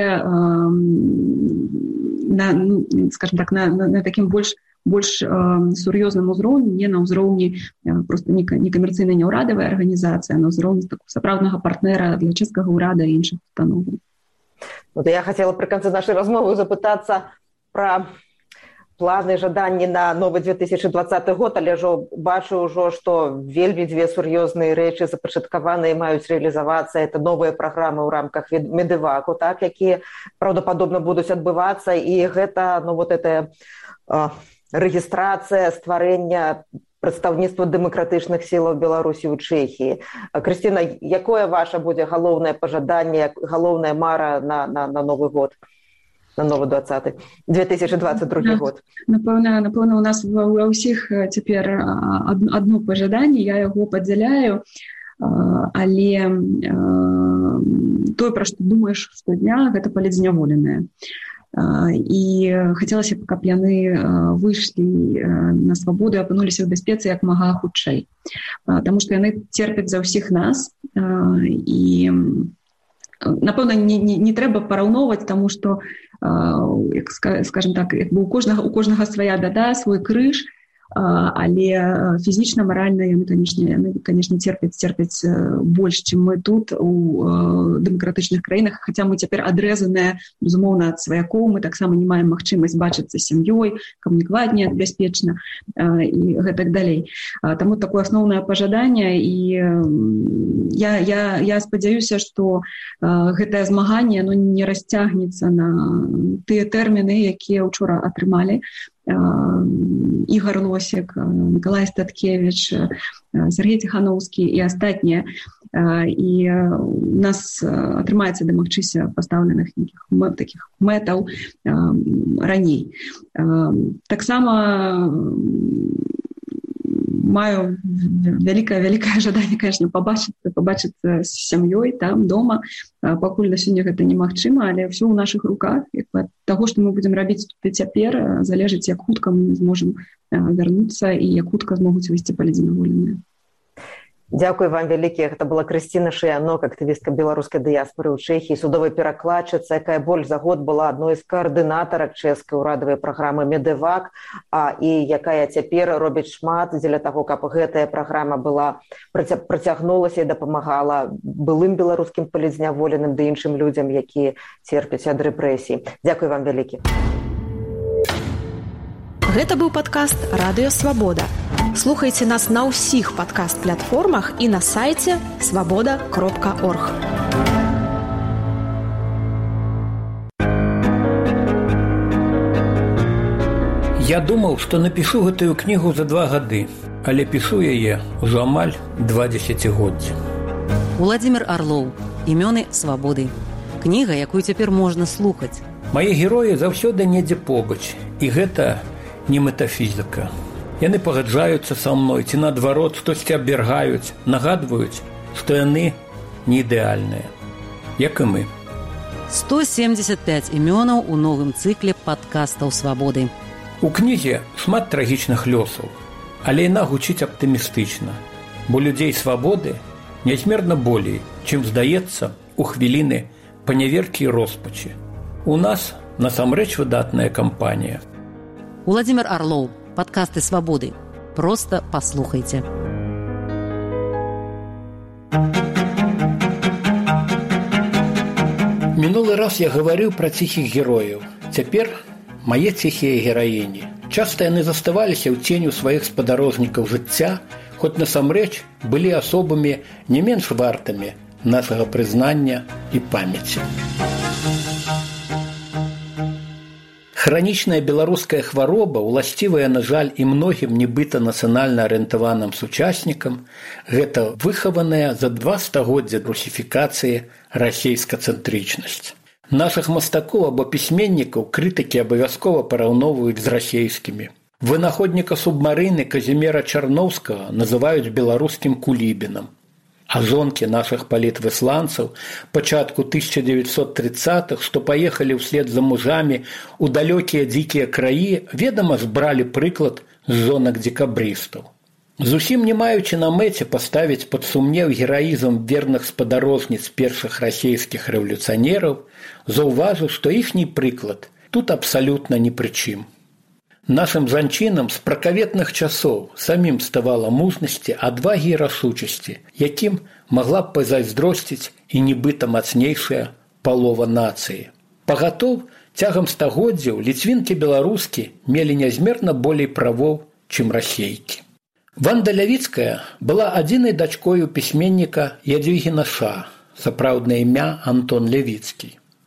Speaker 3: скажем так, на такім больш сур'ёзным узроўні, не на ўзроўні проста не камерцыйнай няўрадавай арганізацыі, а на ўзроўні сапраўднага партнера для чэшскага ўрада і іншых устаноў.
Speaker 2: Я хацела пры канцы нашай размовы запытацца пра планы, жаданні на новы 2020 год, але бачу ўжо, што вельмі дзве сур'ёзныя рэчы запачаткаваныя маюць рэалізавацца. Это новыя праграмы ў рамках Медэваку, якія праўдападобна будуць адбывацца, і гэта рэгістрацыя, стварэння прадстаўніцтва дэмакратычных сілаў Беларусі ў Чэхіі. Крысціна, якое ваша будзе галоўнае пажаданне, галоўная мара на Новы год, на новы 2022 год?
Speaker 3: Напэўна, у нас ва ўсіх цяпер адно пажаданне, я яго падзяляю, але тое, пра што думаеш штодня, гэта палітзняволеныя. І хацелася б, каб яны выйшлі на свабоду і апынуліся ў бяспецы як мага хутчэй. Таму што яны церпяць за ўсіх нас. І, напэўна, не трэба параўноўваць, таму што, скажем так, у кожнага свая бяда, свой крыж, але фізічна, маральна яны, канешне, церпяць больш, чым мы тут у дэмакратычных краінах, хаця мы цяпер адрэзаныя, безумоўна, ад сваякоў, мы таксама не маем магчымасць бачыцца з сям'ёй, камунікаваць небяспечна і гэтак далей. Таму такое асноўнае пажаданне, і я спадзяюся, што гэтае змаганне не расцягнецца на тыя тэрміны, якія ўчора атрымалі Ігор Лосік, Миколай Статкевич, Сергей Тихановскі і астатнія. І у нас атрымаецца дамагчыся пастаўленых нейкіх такіх мэтаў раней. Таксама маю вялікае жаданне, конечно, побачыцца з сям'ёй там, дома. Пакуль на сёння гэта немагчыма, але ўсё ў нашых руках. Ад таго, што мы будзем рабіць тут і цяпер, залежыць, як хутка мы зможам вярнуцца і як хутка змогуць выйсці палітзняволеныя.
Speaker 2: Дзякуй вам вялікі. Гэта была Крысціна Шыянок, актывістка беларускай дыяспары ў Чэхіі, судовая перакладчыца, якая больш за год была адной з каардынатарак чэшскай урадавай праграмы «Медэвак», і якая цяпер робіць шмат дзеля таго, каб гэтая праграма працягнулася і дапамагала былым беларускім палітзняволеным ды іншым людзям, якія церпяць ад рэпрэсій. Дзякуй вам вялікі.
Speaker 1: Гэта быў падкаст «Радыё Свабода». Слухайце нас на ўсіх падкаст-платформах і на сайце свабода.орг.
Speaker 4: Я думаў, што напішу гэтую кнігу за 2 гады, але пішу яе ўжо амаль 2 дзесяцігоддзі.
Speaker 5: Уладзімір Арлоў. Імёны свабоды. Кніга, якую цяпер можна слухаць.
Speaker 4: Мае героі заўсёды недзе побач, і гэта не метафізіка. Яны пагаджаюцца са мной, ці наадварот, штосьці абвяргаюць, нагадваюць, што яны не ідэальныя, як і мы.
Speaker 5: 175 імёнаў у новым цыкле падкастаў свабоды.
Speaker 4: У кнізе шмат трагічных лёсаў, але яна гучыць аптымістычна, бо людзей свабоды нязмерна болей, чым здаецца у хвіліны паняверкі і роспачы. У нас насамрэч выдатная кампанія.
Speaker 5: Уладзімір Арлоў. Падкасты свабоды. Проста паслухайце.
Speaker 4: Мінулы раз я гаварыў пра ціхіх герояў. Цяпер мае ціхія гераіні. Часта яны заставаліся ў ценю сваіх спадарожнікаў жыцця, хоць насамрэч былі асобамі не менш вартымі нашага прызнання і памяці. Хранічная беларуская хвароба, уласцівая, на жаль, і многім нібыта нацыянальна арыентаваным сучаснікам, гэта выхаваная за 2 стагоддзя русіфікацыі расейска-цэнтрычнасць. Нашых мастакоў або пісьменнікаў крытыкі абавязкова параўноўваюць з расейскімі. Вынаходніка субмарыны Казімера Чарноўскага называюць беларускім Кулібінам. А жонкі нашых палітвысланцаў пачатку 1930-х, што паехалі ўслед за мужамі ў далёкія дзікія краі, ведама збралі прыклад з жонак дзекабрыстаў. Зусім не маючы на мэце паставіць пад сумнеў гераізм верных спадарожніц першых расейскіх рэвалюцыянераў, заўважыў, што іхні прыклад тут абсалютна ні пры чым. Нашым жанчынам з пракаветных часоў самім ставала мужнасці, адвагі і рашучасці, якім магла б пазайздросціць і нібыта мацнейшая палова нацыі. Пагатоў, цягам стагоддзяў ліцвінкі-беларускі мелі нязмерна болей правоў, чым расейкі. Ванда Лявіцкая была адзінай дачкою пісьменніка Ядвігі Наша, сапраўднае імя Антон Лявіцкі.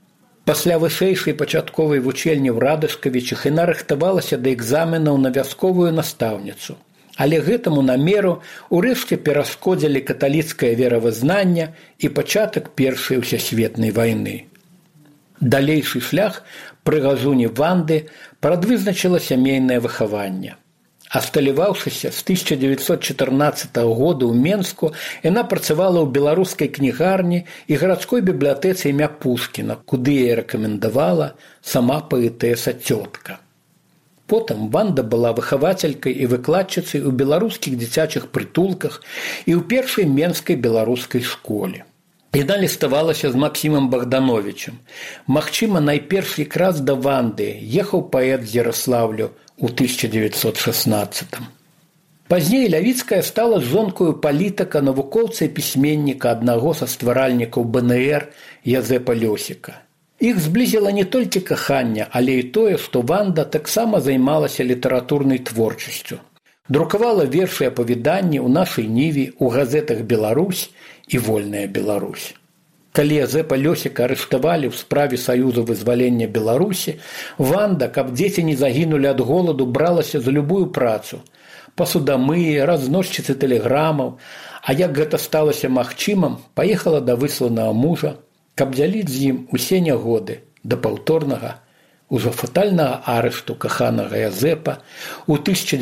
Speaker 4: Пасля вышэйшай пачатковай вучэльні ў Радышкавічах яна рыхтавалася да экзаменаў на вясковую настаўніцу. Але гэтаму намеру ўрэшце перашкодзілі каталіцкае веравызнанне і пачатак Першай усесветнай вайны. Далейшы шлях прыгажуні Ванды прадвызначыла сямейнае выхаванне. Асталяваўшыся з 1914 года ў Менску, яна працавала ў беларускай кнігарні і гарадской бібліятэцы імя Пушкіна, куды яе рэкамендавала сама паэтэса цётка. Потым Ванда была выхавацелькай і выкладчыцай у беларускіх дзіцячых прытулках і ў першай менскай беларускай школе. Яна ліставалася з Максімам Богдановичем. Магчыма, найперш якраз да Ванды ехаў паэт з Ярослаўлю у 1916-м. Пазней Лявіцкая стала жонкою палітыка, навукоўца і пісьменніка, аднаго са стваральнікаў БНР Язэпа Лёсіка. Іх зблізіла не толькі каханне, але і тое, што Ванда таксама займалася літаратурнай творчасцю. Друкавала вершы і апавяданні ў нашай ніве, у газетах «Беларусь» і «Вольная Беларусь». Калі Язэпа Лёсіка арыштавалі ў справе Саюзу вызвалення Беларусі, Ванда, каб дзеці не загінулі ад голаду, бралася за любую працу. Пасудамыі, разносчыцы тэлеграмаў, а як гэта сталася магчымым, паехала да высланага мужа, каб дзяліць з ім усе нягоды да паўторнага, ужо фатальнага арышту каханага Язэпа ў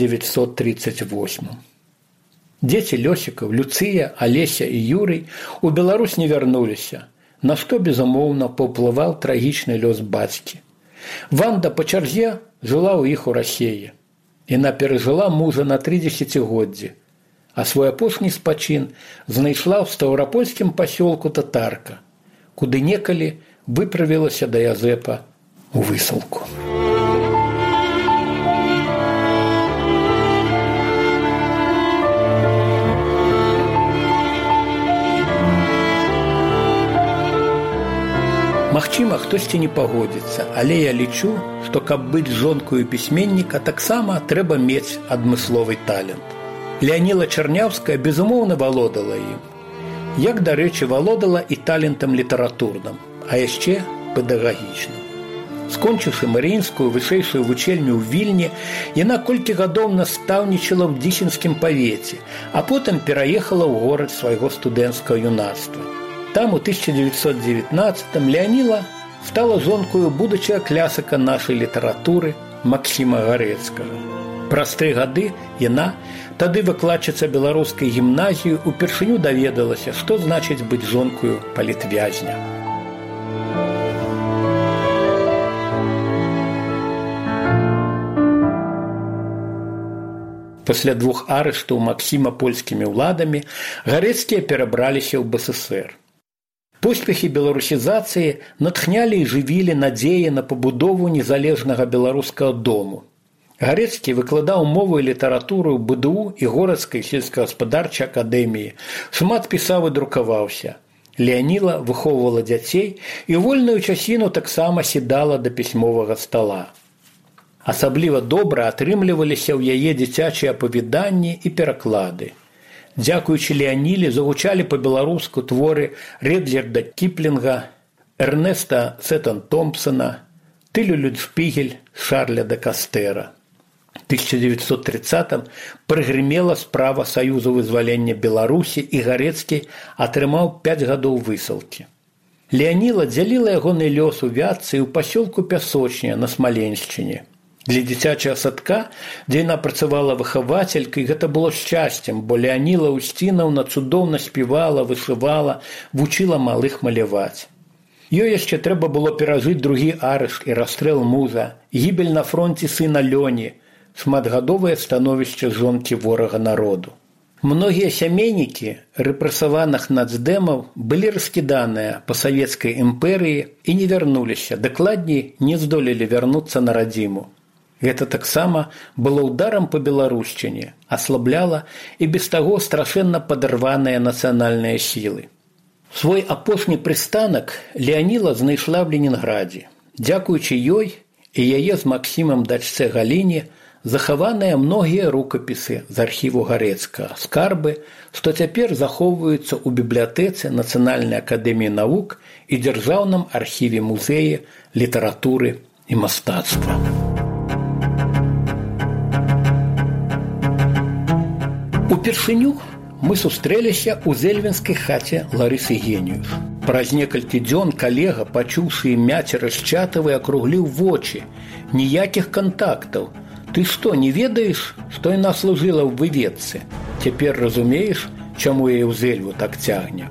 Speaker 4: 1938. Дзеці Лёсікаў, Люцыя, Алеся і Юрый у Беларусь не вярнуліся, на што, безумоўна, паўплываў трагічны лёс бацькі. Ванда па чарзе жыла ў іх у Расеі. Яна перажыла мужа на 3 дзесяцігоддзі, а свой апошні спачын знайшла ў стаўрапольскім пасёлку Татарка, куды некалі выправілася да Язэпа у высылку. Магчыма, хтосьці не пагодзіцца, але я лічу, што каб быць жонкою пісьменніка, таксама трэба мець адмысловы талент. Леаніла Чарняўская, безумоўна, валодала ім. Як, дарэчы, валодала і талентам літаратурным, а яшчэ педагагічным. Скончыўшы марыінскую вышэйшую вучэльню ў Вільні, яна колькі гадоў настаўнічала ў Дзісенскім павеце, а потым пераехала ў горад свайго студэнцкага юнацтва. Там у 1919-м Леаніла стала жонкою будучага клясыка нашай літаратуры Максіма Гарэцкага. Праз 3 гады яна, тады выкладчыца беларускай гімназіі, упершыню даведалася, што значыць быць жонкою палітвязня. Пасля 2 арыштаў Максіма польскімі ўладамі Гарэцкія перабраліся ў БССР. Поспехі беларусізацыі натхнялі і жывілі надзеі на пабудову незалежнага беларускага дому. Гарэцкі выкладаў мову і літаратуру ў БДУ і горадскай сельскагаспадарчай акадэміі, шмат пісаў і друкаваўся. Леаніла выхоўвала дзяцей і вольную часіну таксама сідала да пісьмовага стала. Асабліва добра атрымліваліся ў яе дзіцячыя апавяданні і пераклады. Дзякуючы Леаніле загучалі па-беларуску творы Редлерда Кіплінга, Эрнеста Сеттон Томпсона, Тылю Людшпігель, Шарля де Кастэра. В 1930-м прыгрымела справа Саюзу вызвалення Беларусі і Гарэцкі атрымаў 5 гадоў высылкі. Леаніла дзяліла ягоны лёс у Вятцы і ў пасёлку Пясочня на Смаленшчыне. Для дзіцячага садка, дзе яна працавала выхавацелькай, гэта было шчасцем, бо Леаніла Устінаўна цудоўна спявала, вышывала, вучыла малых маляваць. Ёй яшчэ трэба было перажыць другі арышт і расстрэл мужа, гібель на фронце сына Лёні, шматгадовае становішча жонкі ворага народу. Многія сямейнікі рэпрэсаваных нацдэмаў былі раскіданыя па савецкай імперыі і не вярнуліся, дакладней, не здолелі вярнуцца на радзіму. Гэта таксама было ўдарам па беларушчыне, аслабляла і без таго страшэнна падарваныя нацыянальныя сілы. Свой апошні прыстанак Леаніла знайшла ў Ленінградзе. Дзякуючы ёй і яе з Максімам дачцэ Галіне захаваныя многія рукапісы з архіву Гарэцкага, скарбы, што цяпер захоўваюцца ў бібліятэцы Нацыянальнай акадэміі навук і дзяржаўным архіве музеі літаратуры і мастацтва. Упершыню мы сустрэліся ў зельвенскай хаце Ларысы Геніус. Праз некалькі дзён калега, пачуўшы імя Церэшчатавай, акругліў вочы. Ніякіх кантактаў. Ты што, не ведаеш, што яна служыла ў выведцы? Цяпер разумееш, чаму яе ў зельву так цягне?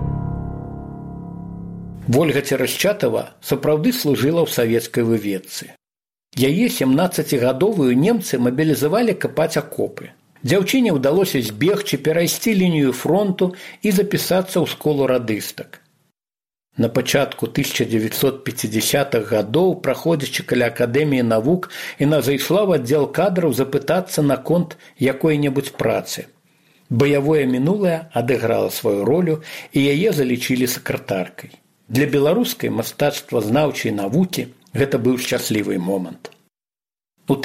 Speaker 4: Вольга Церэшчатава сапраўды служыла ў савецкай выведцы. Яе 17гадовую немцы мабілізавалі капаць акопы. Дзяўчыне ўдалося збегчы, перайсці лінію фронту і запісацца ў школу радыстак. На пачатку 1950-х гадоў, праходзячы каля акадэміі навук, яна зайшла ў аддзел кадраў запытацца наконт якой-небудзь працы. Баявое мінулае адыграла сваю ролю, і яе залічылі сакратаркай. Для беларускай мастацтвазнаўчай навукі гэта быў шчаслівы момант. У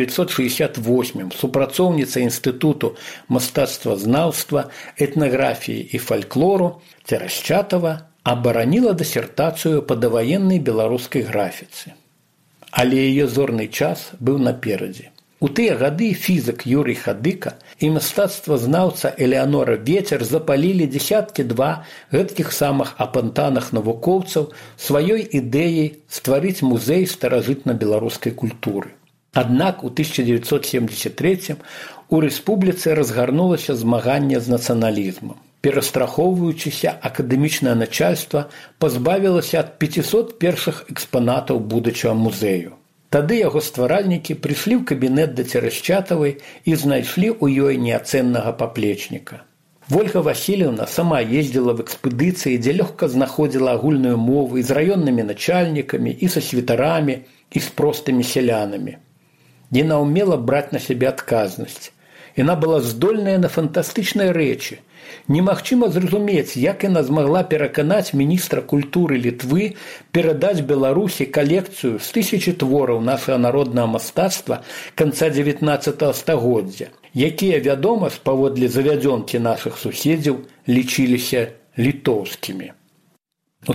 Speaker 4: 1968-м супрацоўніца Інстытуту мастацтвазнаўства, этнаграфіі і фальклору Церэшчатава абараніла дысертацыю па даваеннай беларускай графіцы. Але яе зорны час быў наперадзе. У тыя гады фізік Юрый Хадыка і мастацтвазнаўца Элеанора Вецер запалілі дзесяткі-два гэткіх самых апантаных навукоўцаў сваёй ідэяй стварыць музей старажытна-беларускай культуры. Аднак у 1973-м у рэспубліцы разгарнулася змаганне з нацыяналізмам. Перастрахоўваючыся, акадэмічнае начальства пазбавілася ад 500 першых экспанатаў будучага музею. Тады яго стваральнікі прыйшлі ў кабінет да Церэшчатавай і знайшлі ў ёй неацэннага паплечніка. Вольга Васильевна сама ездзіла в экспедыцыі, дзе лёгка знаходзіла агульную мову і з раённымі начальнікамі, і са святарамі, і з простымі сялянамі. Яна ўмела браць на сябе адказнасць. Яна была здольная на фантастычныя рэчы. Немагчыма зразумець, як яна змагла пераканаць міністра культуры Літвы перадаць Беларусі калекцыю з 1000 твораў нашага народнага мастацтва канца 19 стагоддзя, якія, вядома, паводле завядзёнкі нашых суседзяў лічыліся літоўскімі. У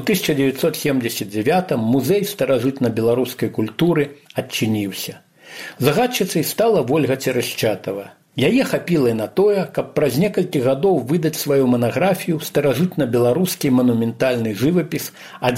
Speaker 4: 1979-м музей старажытна-беларускай культуры адчыніўся. Загадчыцай стала Вольга Церэшчатава. Яе хапіла і на тое, каб праз некалькі гадоў выдаць сваю манаграфію старажытна-беларускі манументальны жывапіс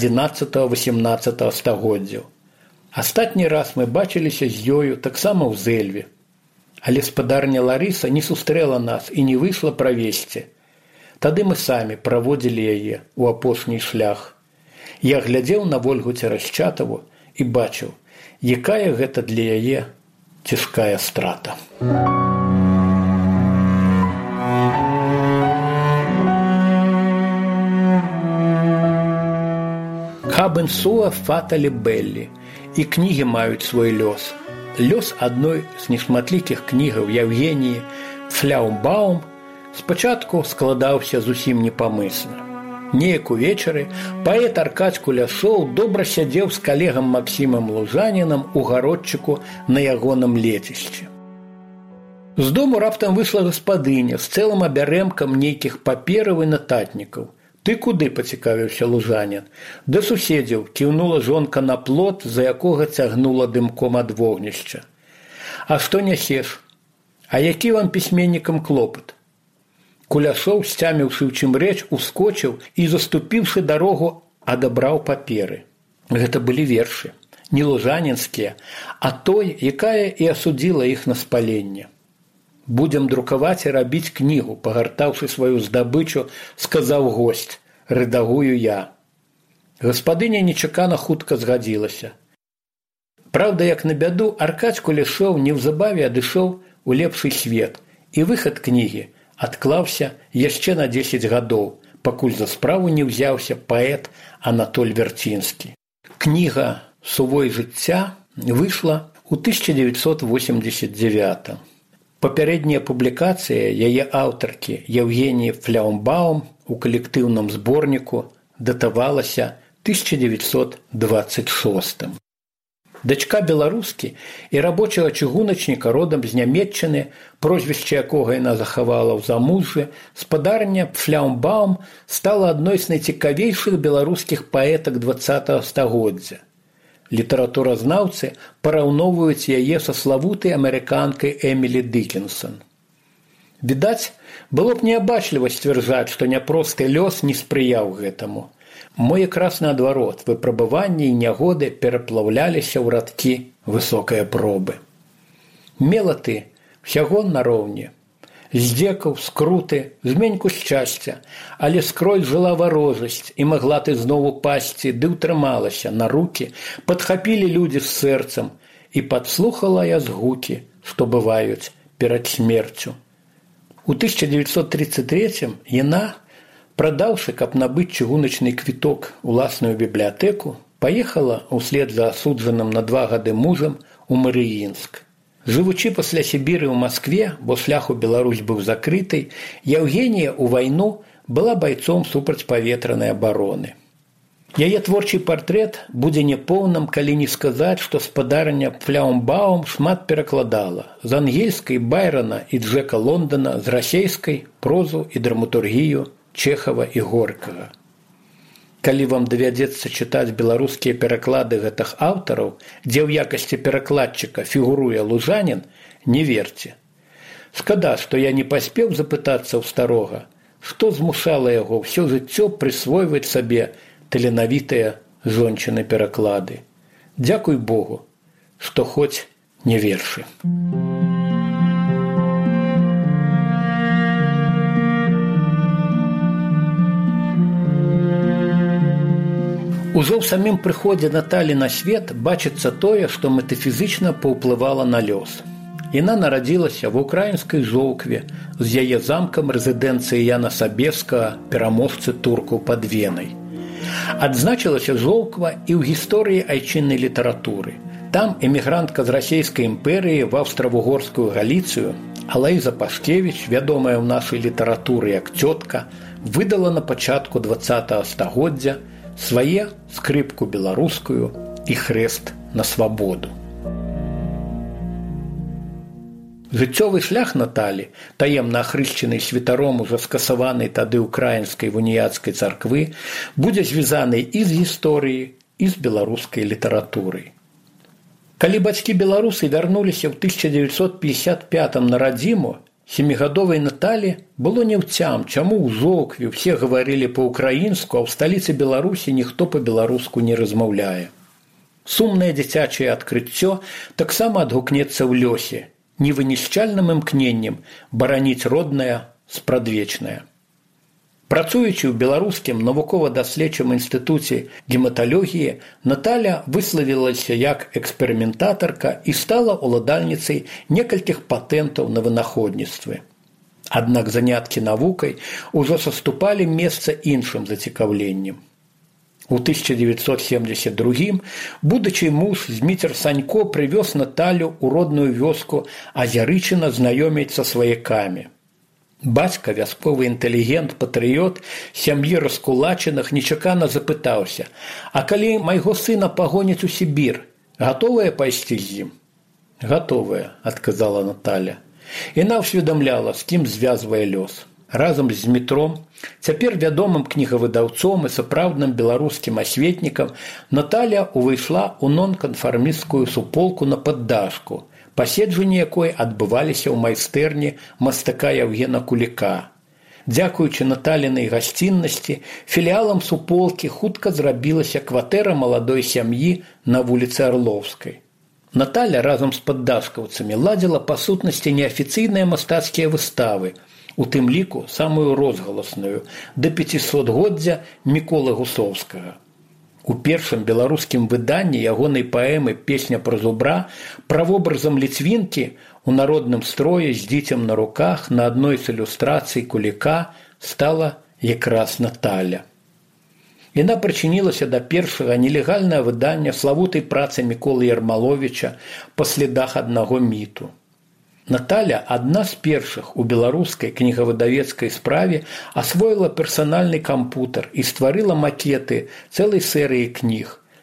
Speaker 4: 11-18 стагоддзяў. Астатні раз мы бачыліся з ёю таксама ў Зельве. Але спадарня Ларыса не сустрэла нас і не выйшла правесці. Тады мы самі праводзілі яе ў апошні шлях. Я глядзеў на Вольгу Церэшчатаву і бачыў, якая гэта для яе цяжкая страта. Хабен суа фаталі беллі, і кнігі маюць свой лёс. Лёс адной з нешматлікіх кнігаў Яўгеніі Фляумбаум спачатку складаўся зусім непамысна. Неяк увечары паэт Аркадзь Куляшоў добра сядзеў з калегам Максімам Лужанінам у гародчыку на ягоным лецішчы. З дому раптам выйшла гаспадыня з цэлым абярэмкам нейкіх папераў і нататнікаў. «Ты куды?» – пацікавіўся Лужанін. «Да суседзяў», – кіўнула жонка на плот, за якога цягнула дымком ад вогнішча. «А што нясеш? А які вам пісьменнікам клопат?» Куляшоў, сцяміўшы ў чым рэч, ускочыў і, заступіўшы дарогу, адабраў паперы. Гэта былі вершы, не лужанінскія, а той, якая і асудзіла іх на спаленне. «Будзем друкаваць і рабіць кнігу», – пагартаўшы сваю здабычу, сказаў госць, «рэдагую я». Гаспадыня нечакана хутка згадзілася. Праўда, як на бяду, Аркадзь Куляшоў неўзабаве адышоў у лепшы свет, і выхад кнігі адклаўся яшчэ на 10 гадоў, пакуль за справу не ўзяўся паэт Анатоль Вярцінскі. Кніга «Сувой жыцця» выйшла ў 1989-м. Папярэдняя публікацыя яе аўтаркі Яўгеніі Фляумбаум у калектыўным зборніку датавалася 1926-м. Дачка беларускі і рабочага чыгуначніка родам з Нямецчыны, прозвішча якога яна захавала ў замужжы, спадарня Пфляумбаум стала адной з найцікавейшых беларускіх паэтак 20-го стагоддзя. Літаратуразнаўцы параўноўваюць яе са славутай амерыканкай Эмілі Дыкінсон. Відаць, было б неабачліва сцвярджаць, што няпросты лёс не спрыяў гэтаму. Мо якраз наадварот, выпрабаванні і нягоды пераплаўляліся ў радкі высокае пробы. Мела ты ўсяго нароўні. Здзекаў, скруты, зменьку шчасця, але скрозь жыла варожасць, і магла ты зноў упасці, ды ўтрымалася на рукі, падхапілі людзі з сэрцам, і падслухала я згукі, што бываюць перад смерцю. У 1933-м яна, прадаўшы, каб набыць чыгуначны квіток уласную бібліятэку, паехала ўслед за асуджаным на 2 гады мужам у Марыінск. Жывучы пасля Сібіры ў Маскве, бо шлях у Беларусь быў закрыты, Яўгенія ў вайну была байцом супрацьпаветранай абароны. Яе творчы партрэт будзе непоўным, калі не сказаць, што спадарня Пфляумбаум шмат перакладала з ангельскай Байрона і Джека Лондона, з расейскай прозу і драматургію Чехава і Горкага. Калі вам давядзецца чытаць беларускія пераклады гэтых аўтараў, дзе ў якасці перакладчыка фігуруе лужанін, не верце. Шкада, што я не паспеў запытацца ў старога, што змушала яго ўсё жыццё прысвойваць сабе таленавітыя жончыны пераклады. Дзякуй Богу, што хоць не вершы. Ужо ў самім прыходзе Наталі на свет бачыцца тое, што метафізычна паўплывала на лёс. Яна нарадзілася в украінскай Жоўкве з яе замкам рэзідэнцыі Яна Сабескага, пераможцы туркаў пад Венай. Адзначылася Жоўква і ў гісторыі айчыннай літаратуры. Там эмігрантка з расійскай імперыі в аўстра-вугорскую Галіцыю Алаіза Пашкевіч, вядомая ў нашай літаратуры як цётка, выдала на пачатку 20-го стагоддзя свае скрыпку беларускую і хрэст на свабоду. Жыццёвы шлях Наталі, таемна ахрышчанай святаром ужо скасаванай тады ўкраінскай уніяцкай царквы, будзе звязаны і з гісторыяй, і з беларускай літаратурай. Калі бацькі беларусы вярнуліся ў 1955 на радзіму, 7гадовай Наталі было неўцям, чаму ў Жоўкве ўсе гаварылі па-ўкраінску, а ў сталіцы Беларусі ніхто па-беларуску не размаўляе. Сумнае дзіцячае адкрыццё таксама адгукнецца ў лёсе, невынішчальным імкненнем бараніць роднае спрадвечнае. Працуючы ў беларускім навукова-даследчым інстытуце гематалогіі, Наталя выславілася як эксперыментатарка і стала уладальніцай некалькіх патэнтаў на вынаходніцтвы. Аднак заняткі навукай ужо саступалі месца іншым зацікаўленнем. У 1972 будучы муж Зміцер Санько прывёз Наталю ў родную вёску Азярычына знаёміць са сваякамі. Бацька, вясковы інтэлігент, патрыёт, сям'і раскулачаных нечакана запытаўся: «А калі майго сына пагоняць у Сібір, гатовая пайсці з ім?» «Гатовая», – адказала Наталя. Яна ўсведамляла, з кім звязвае лёс. Разам з Змітром, цяпер вядомым кнігавыдаўцом і сапраўдным беларускім асветнікам, Наталя увайшла ў нонканфармісцкую суполку на Паддашку, паседжанні якой адбываліся ў майстэрні мастака Яўгена Куліка. Дзякуючы Наталінай гасціннасці, філіалам суполкі хутка зрабілася кватэра маладой сям'і на вуліцы Арлоўскай. Наталя разам з паддашкаўцамі ладзіла па сутнасці неафіцыйныя мастацкія выставы, у тым ліку самую розгаласную, да 500годдзя Міколы Гусоўскага. У першым беларускім выданні ягонай паэмы «Песня пра зубра» правобразам ліцвінкі у народным строі з дзіцем на руках на адной з ілюстрацый Куліка стала якраз Наталя. Яна прычынілася да першага нелегальнага выдання славутай працы Міколы Ярмаловіча «Па следах аднаго міту». Наталя адна з першых у беларускай кнігавыдавецкай справе асвоіла персанальны кампутар і стварыла макеты цэлай серыі кніг,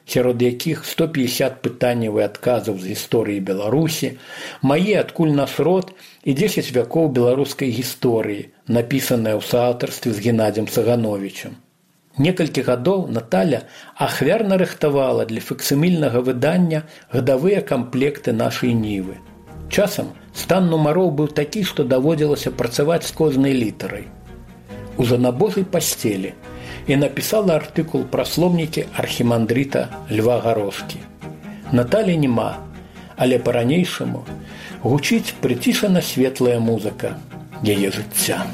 Speaker 4: сярод якіх 150 пытанняў і адказаў з гісторыі Беларусі, мае «Адкуль наш род» і 10 вякоў беларускай гісторыі, напісаныя ў сааўтарстве з Геннадзем Цагановічем. Некалькі гадоў Наталя ахвярна рыхтавала для факсімільнага выдання гадавыя камплекты нашай нівы. Часам стан нумароў быў такі, што даводзілася працаваць з кожнай літарай. У занабожай пасцелі і напісала артыкул пра слоўнікі архімандрыта Льва Гарошкі. Наталі нема, але па-ранейшаму гучыць прыцішана светлая музыка яе жыцця.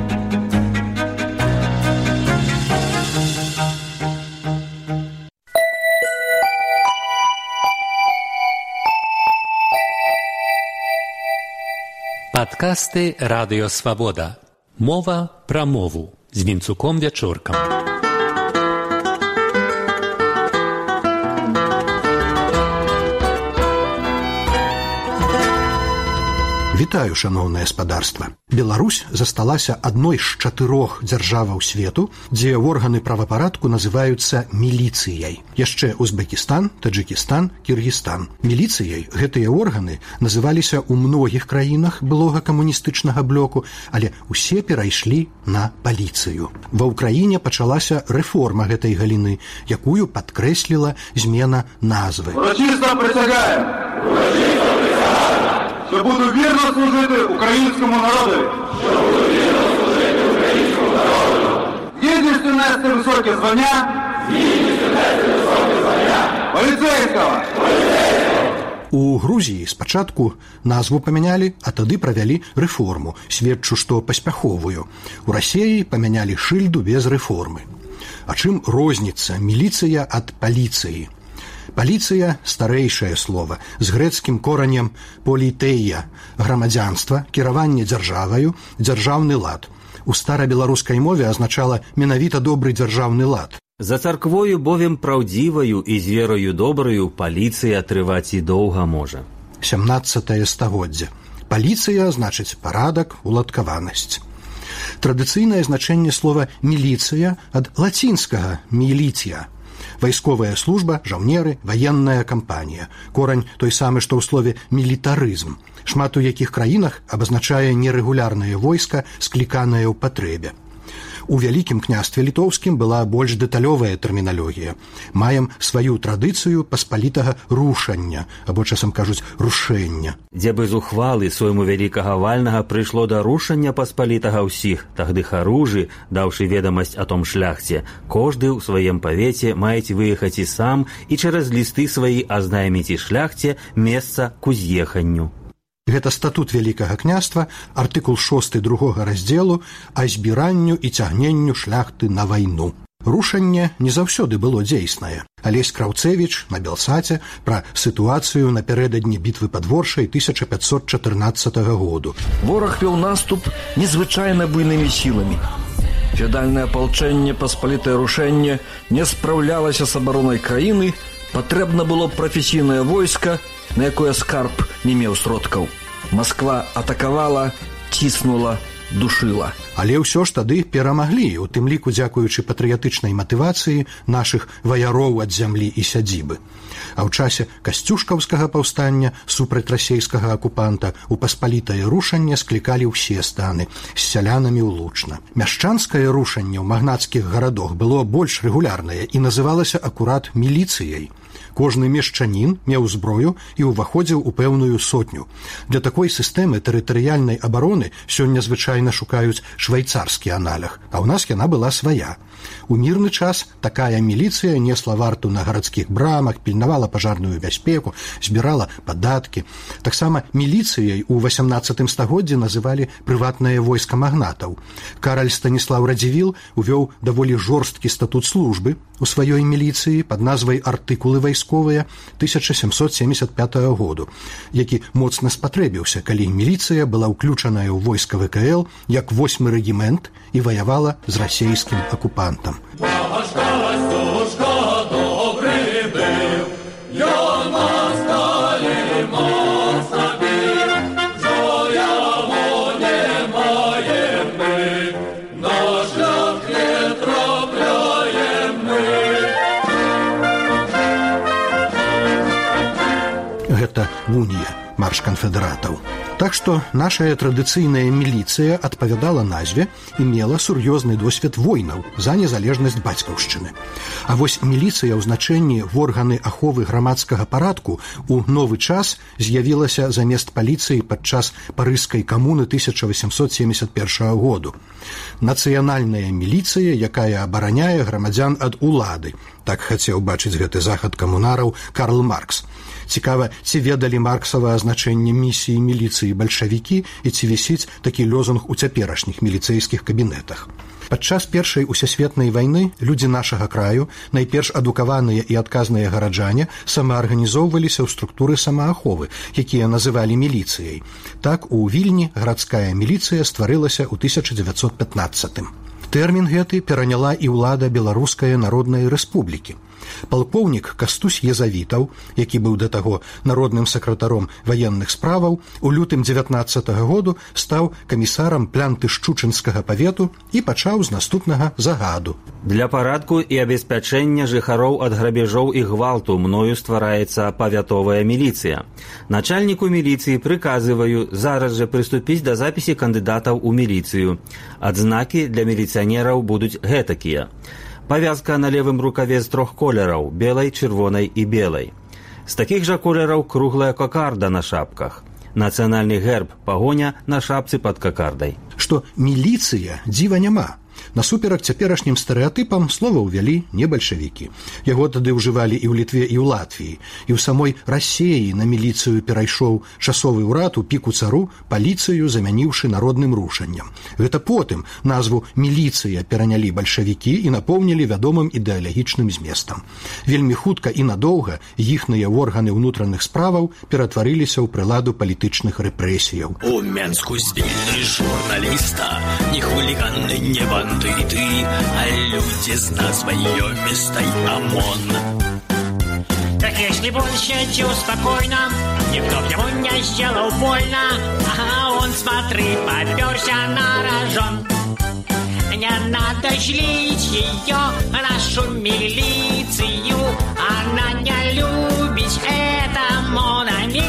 Speaker 6: Падкасты «Радыё Свабода». Мова пра мову з Вінцуком Вячоркам.
Speaker 7: Вітаю, шаноўнае спадарства. Беларусь засталася адной з 4 дзяржаваў свету, дзе органы правапарадку называюцца міліцыяй. Яшчэ Узбекістан, Таджикістан, Кіргізстан. Міліцыяй гэтыя органы называліся ў многіх краінах былога камуністычнага блоку, але ўсе перайшлі на паліцыю. Ва ўкраіне пачалася рэформа гэтай галіны, якую падкрэсліла змена назвы.
Speaker 8: Урочисто присягаю! Що буду вірно служити українському народу. Гідністю нести високі звання. Поліцейського.
Speaker 7: У Грузіі спачатку назву памянялі, а тады правялі рэформу, сведчу, што паспяховую. У Расіі памянялі шыльду без рэформы. А чым розніца міліцыя ад паліцыі? Паліцыя – старэйшае слова, з грэцкім коранем «політея» – грамадзянства, кіраванне дзяржаваю, дзяржаўны лад. У старабеларускай мове азначала менавіта добры дзяржаўны лад.
Speaker 9: За царквою бовем праўдзіваю і з верою добраю паліцыя трываць і доўга можа.
Speaker 7: 17 стагоддзе. Паліцыя значыць парадак, уладкаванасць. Традыцыйнае значэнне слова «міліцыя» ад лацінскага «міліція». Вайсковая служба, жаўнеры, ваенная кампанія. Корань той самы, што ў слове «мілітарызм», шмат у якіх краінах абазначае нерэгулярнае войска, скліканае ў патрэбе. У Вялікім княстве літоўскім была больш дэталёвая тэрміналогія. Маем сваю традыцыю паспалітага рушання, або часам кажуць рушэння.
Speaker 9: Дзе бы з ухвалы сойму вялікага вальнага прыйшло да рушання паспалітага ўсіх, тагды харужы, даўшы ведамасць о том шляхце, кожны ў сваем павеце маець выехаць і сам і чараз лісты сваі азнайміць і шляхце месца к уз'еханню.
Speaker 7: Гэта статут Вялікага княства, артыкул 6 другога раздзелу о збіранню і цягненню шляхты на вайну. Рушанне не заўсёды было дзейснае. Алесь Краўцевіч на Белсаце пра сітуацыю напярэдадні бітвы пад Воршай 1514 году.
Speaker 10: Вораг вёў наступ незвычайна буйнымі сіламі. Феадальнае апалчэнне, паспалітае рушэнне не спраўлялася з абаронай краіны, патрэбна было прафесійнае войска, на якое скарб не меў сродкаў. Масква атакавала, ціснула, душыла.
Speaker 7: Але ўсё ж тады перамаглі, у тым ліку дзякуючы патрыятычнай матывацыі нашых ваяроў ад зямлі і сядзібы. А ў часе касцюшкаўскага паўстання супраць расейскага акупанта у паспалітае рушанне склікалі ўсе станы, з сялянамі ўлучна. Мяшчанскае рушанне ў магнацкіх гарадах было больш рэгулярнае і называлася акурат міліцыяй. Кожны мешчанін меў зброю і ўваходзіў у пэўную сотню. Для такой сістэмы тэрытарыяльнай абароны сёння звычайна шукаюць швайцарскі аналог, а ў нас яна была свая. У мірны час такая міліцыя несла варту на гарадскіх брамах, пільнавала пажарную бяспеку, збірала падаткі. Таксама міліцыяй у 18 стагоддзі называлі прыватнае войска магнатаў. Караль Станіслаў Радзівіл увёў даволі жорсткі статут службы у сваёй міліцыі пад назвай «Артыкулы вайсковыя» 1775 году, які моцна спатрэбіўся, калі міліцыя была ўключаная ў войска ВКЛ як 8-й рэгімент і ваявала з расейскім акупантам. гэта унія, марш канфедэратаў. Так што нашая традыцыйная міліцыя адпавядала назве і мела сур'ёзны досвед войнаў за незалежнасць бацькаўшчыны. А вось міліцыя ў значэнні в органы аховы грамадскага парадку у новы час з'явілася замест паліцыі падчас парыжскай камуны 1871 году. Нацыянальная міліцыя, якая абараняе грамадзян ад улады. Так хацеў бачыць гэты захад камунараў Карл Маркс. Цікава, ці ведалі марксава значэнне місіі міліцыі бальшавікі і ці вісіць такі лозунг у цяперашніх міліцэйскіх кабінетах. Падчас Першай усесветнай вайны людзі нашага краю, найперш адукаваныя і адказныя гараджане, самаарганізоўваліся ў структуры самааховы, якія называлі міліцыяй. Так, у Вільні гарадская міліцыя стварылася ў 1915-м. Тэрмін гэты пераняла і ўлада Беларускай Народнай Рэспублікі. Палкоўнік Кастусь Езавітаў, які быў да таго народным сакратаром ваенных справаў, у лютым 19-го году стаў камісарам Плянты-Шчучынскага павету і пачаў з наступнага загаду.
Speaker 9: Для парадку і абеспячэння жыхароў ад грабежоў і гвалту мною ствараецца павятовая міліцыя. Начальніку міліцыі прыказываю зараз жа прыступіць да запісі кандыдатаў у міліцыю. Адзнакі для міліцыянераў будуць гэтакія. Павязка на левым рукаве з 3 колераў – белай, чырвонай і белай. З такіх жа колераў круглая кокарда на шапках. Нацыянальны герб – пагоня на шапцы пад кокардай.
Speaker 7: Што міліцыя дзіва няма. Насуперак цяперашнім стэрэатыпам слова ўвялі не бальшавікі. Яго тады ўжывалі і ў Літве, і ў Латвіі. І ў самой Расеі на міліцыю перайшоў часовы ўрад у піку цару, паліцыю замяніўшы народным рушаннем. Гэта потым назву міліцыя перанялі бальшавікі і напоўнілі вядомым ідэалагічным зместам. Вельмі хутка і надоўга іхныя органы ўнутраных справаў ператварыліся ў прыладу палітычных рэпрэсіяў.
Speaker 11: У Менску збілі журналіста, не хуліганы, не бандыты, а люди с назвой ёмистой ОМОН. Так если бы он сидел спокойно, никто б ему не сделал больно, а он, смотри, попёрся на рожон. Не надо злить ее, нашу милицию, она не любит это монами.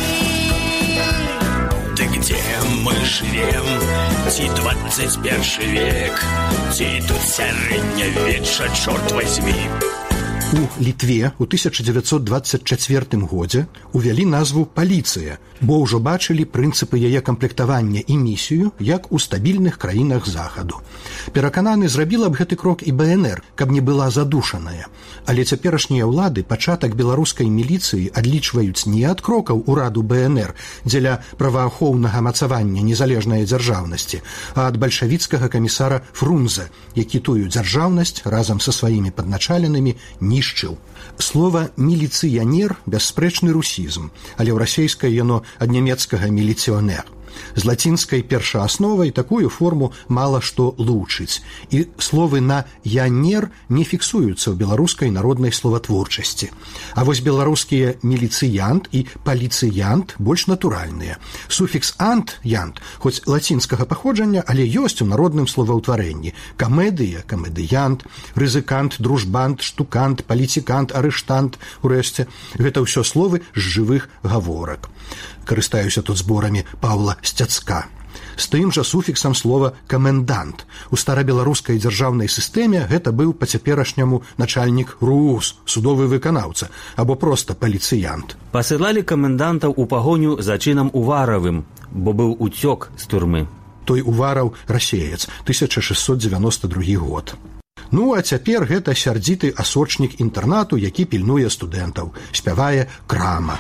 Speaker 11: Где мы живем? Ці 21 век, ці тут сярэднявечча, чорт возьми.
Speaker 7: У Літве ў 1924 годзе увялі назву «паліцыя», бо ўжо бачылі прынцыпы яе камплектавання і місію, як у стабільных краінах захаду. Перакананы, зрабіла б гэты крок і БНР, каб не была задушаная. Але цяперашнія ўлады пачатак беларускай міліцыі адлічваюць не ад крокаў ураду БНР дзеля праваахоўнага мацавання незалежнай дзяржаўнасці, а ад бальшавіцкага камісара Фрунзе, які тую дзяржаўнасць разам са сваімі падначаленымі нішчыў. Слова «міліцыянер» – бясспрэчны русізм, але ў расейскай яно ад нямецкага «міліцыонер». З лацінскай першаасновай такую форму мала што лучыць, і словы на «янер» не фіксуюцца ў беларускай народнай словатворчасці. А вось беларускія «міліцыянт» і «паліцыянт» больш натуральныя. Суфікс «ант» – «янт», хоць лацінскага паходжання, але ёсць у народным словаўтварэнні. Камедыя – камедыянт, рызыкант, дружбант, штукант, паліцікант, арыштант, урэшце. Гэта ўсё словы з жывых гаворак. Карыстаюся тут зборамі Паўла Сцяцка. З тым жа суфіксам слова «камендант». У старабеларускай дзяржаўнай сістэме гэта быў па-цяперашняму начальнік РУС, судовы выканаўца, або проста паліцыянт.
Speaker 9: Пасылалі камендантаў у пагоню за чынам Уваравым, бо быў уцёк з турмы.
Speaker 7: Той Увараў расеец, 1692 год. Ну, а цяпер гэта сярдзіты асочнік інтэрнату, які пільнуе студэнтаў. Спявае Крама.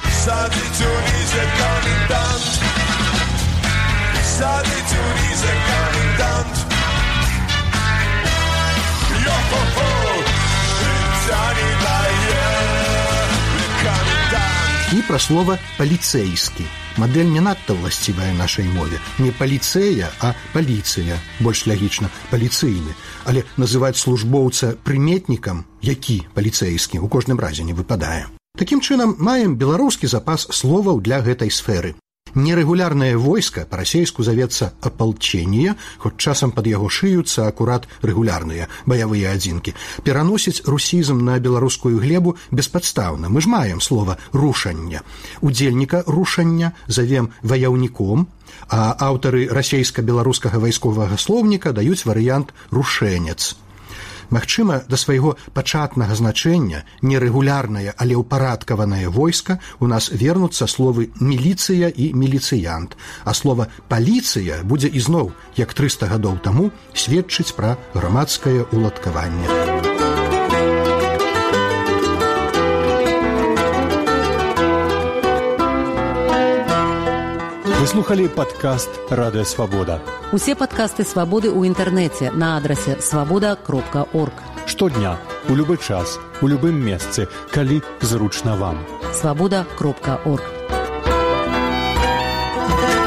Speaker 7: І пра слова «паліцэйскі». Мадэль не надта ўласцівая нашай мове. Не паліцэя, а паліцыя. Больш лягічна, паліцыйны. Але называць службоўца прыметнікам, які паліцэйскі, у кожным разе не выпадае. Такім чынам, маем беларускі запас словаў для гэтай сферы. Нерэгулярнае войска па-расейску завецца апалчэнне, хоць часам пад яго шыюцца акурат рэгулярныя баявыя адзінкі. Пераносіць русізм на беларускую глебу беспадстаўна. Мы ж маем слова «рушанне». Удзельніка рушання завем ваяўніком, а аўтары расейска-беларускага вайсковага слоўніка даюць варыянт «рушэнец». Магчыма, да свайго пачатнага значэння нерэгулярнае, але ўпарадкаванае войска у нас вернуцца словы «міліцыя» і «міліцыянт», а слова «паліцыя» будзе ізноў, як 300 гадоў таму, сведчыць пра грамадскае уладкаванне.
Speaker 12: Вы слухали падкаст «Радыё Свабода».
Speaker 5: Усе падкасты «Свабоды» ў інтэрнэце на адрасе свабода.орг.
Speaker 12: Штодня, у любы час, у любым месцы, калі зручна вам.
Speaker 5: свабода.орг.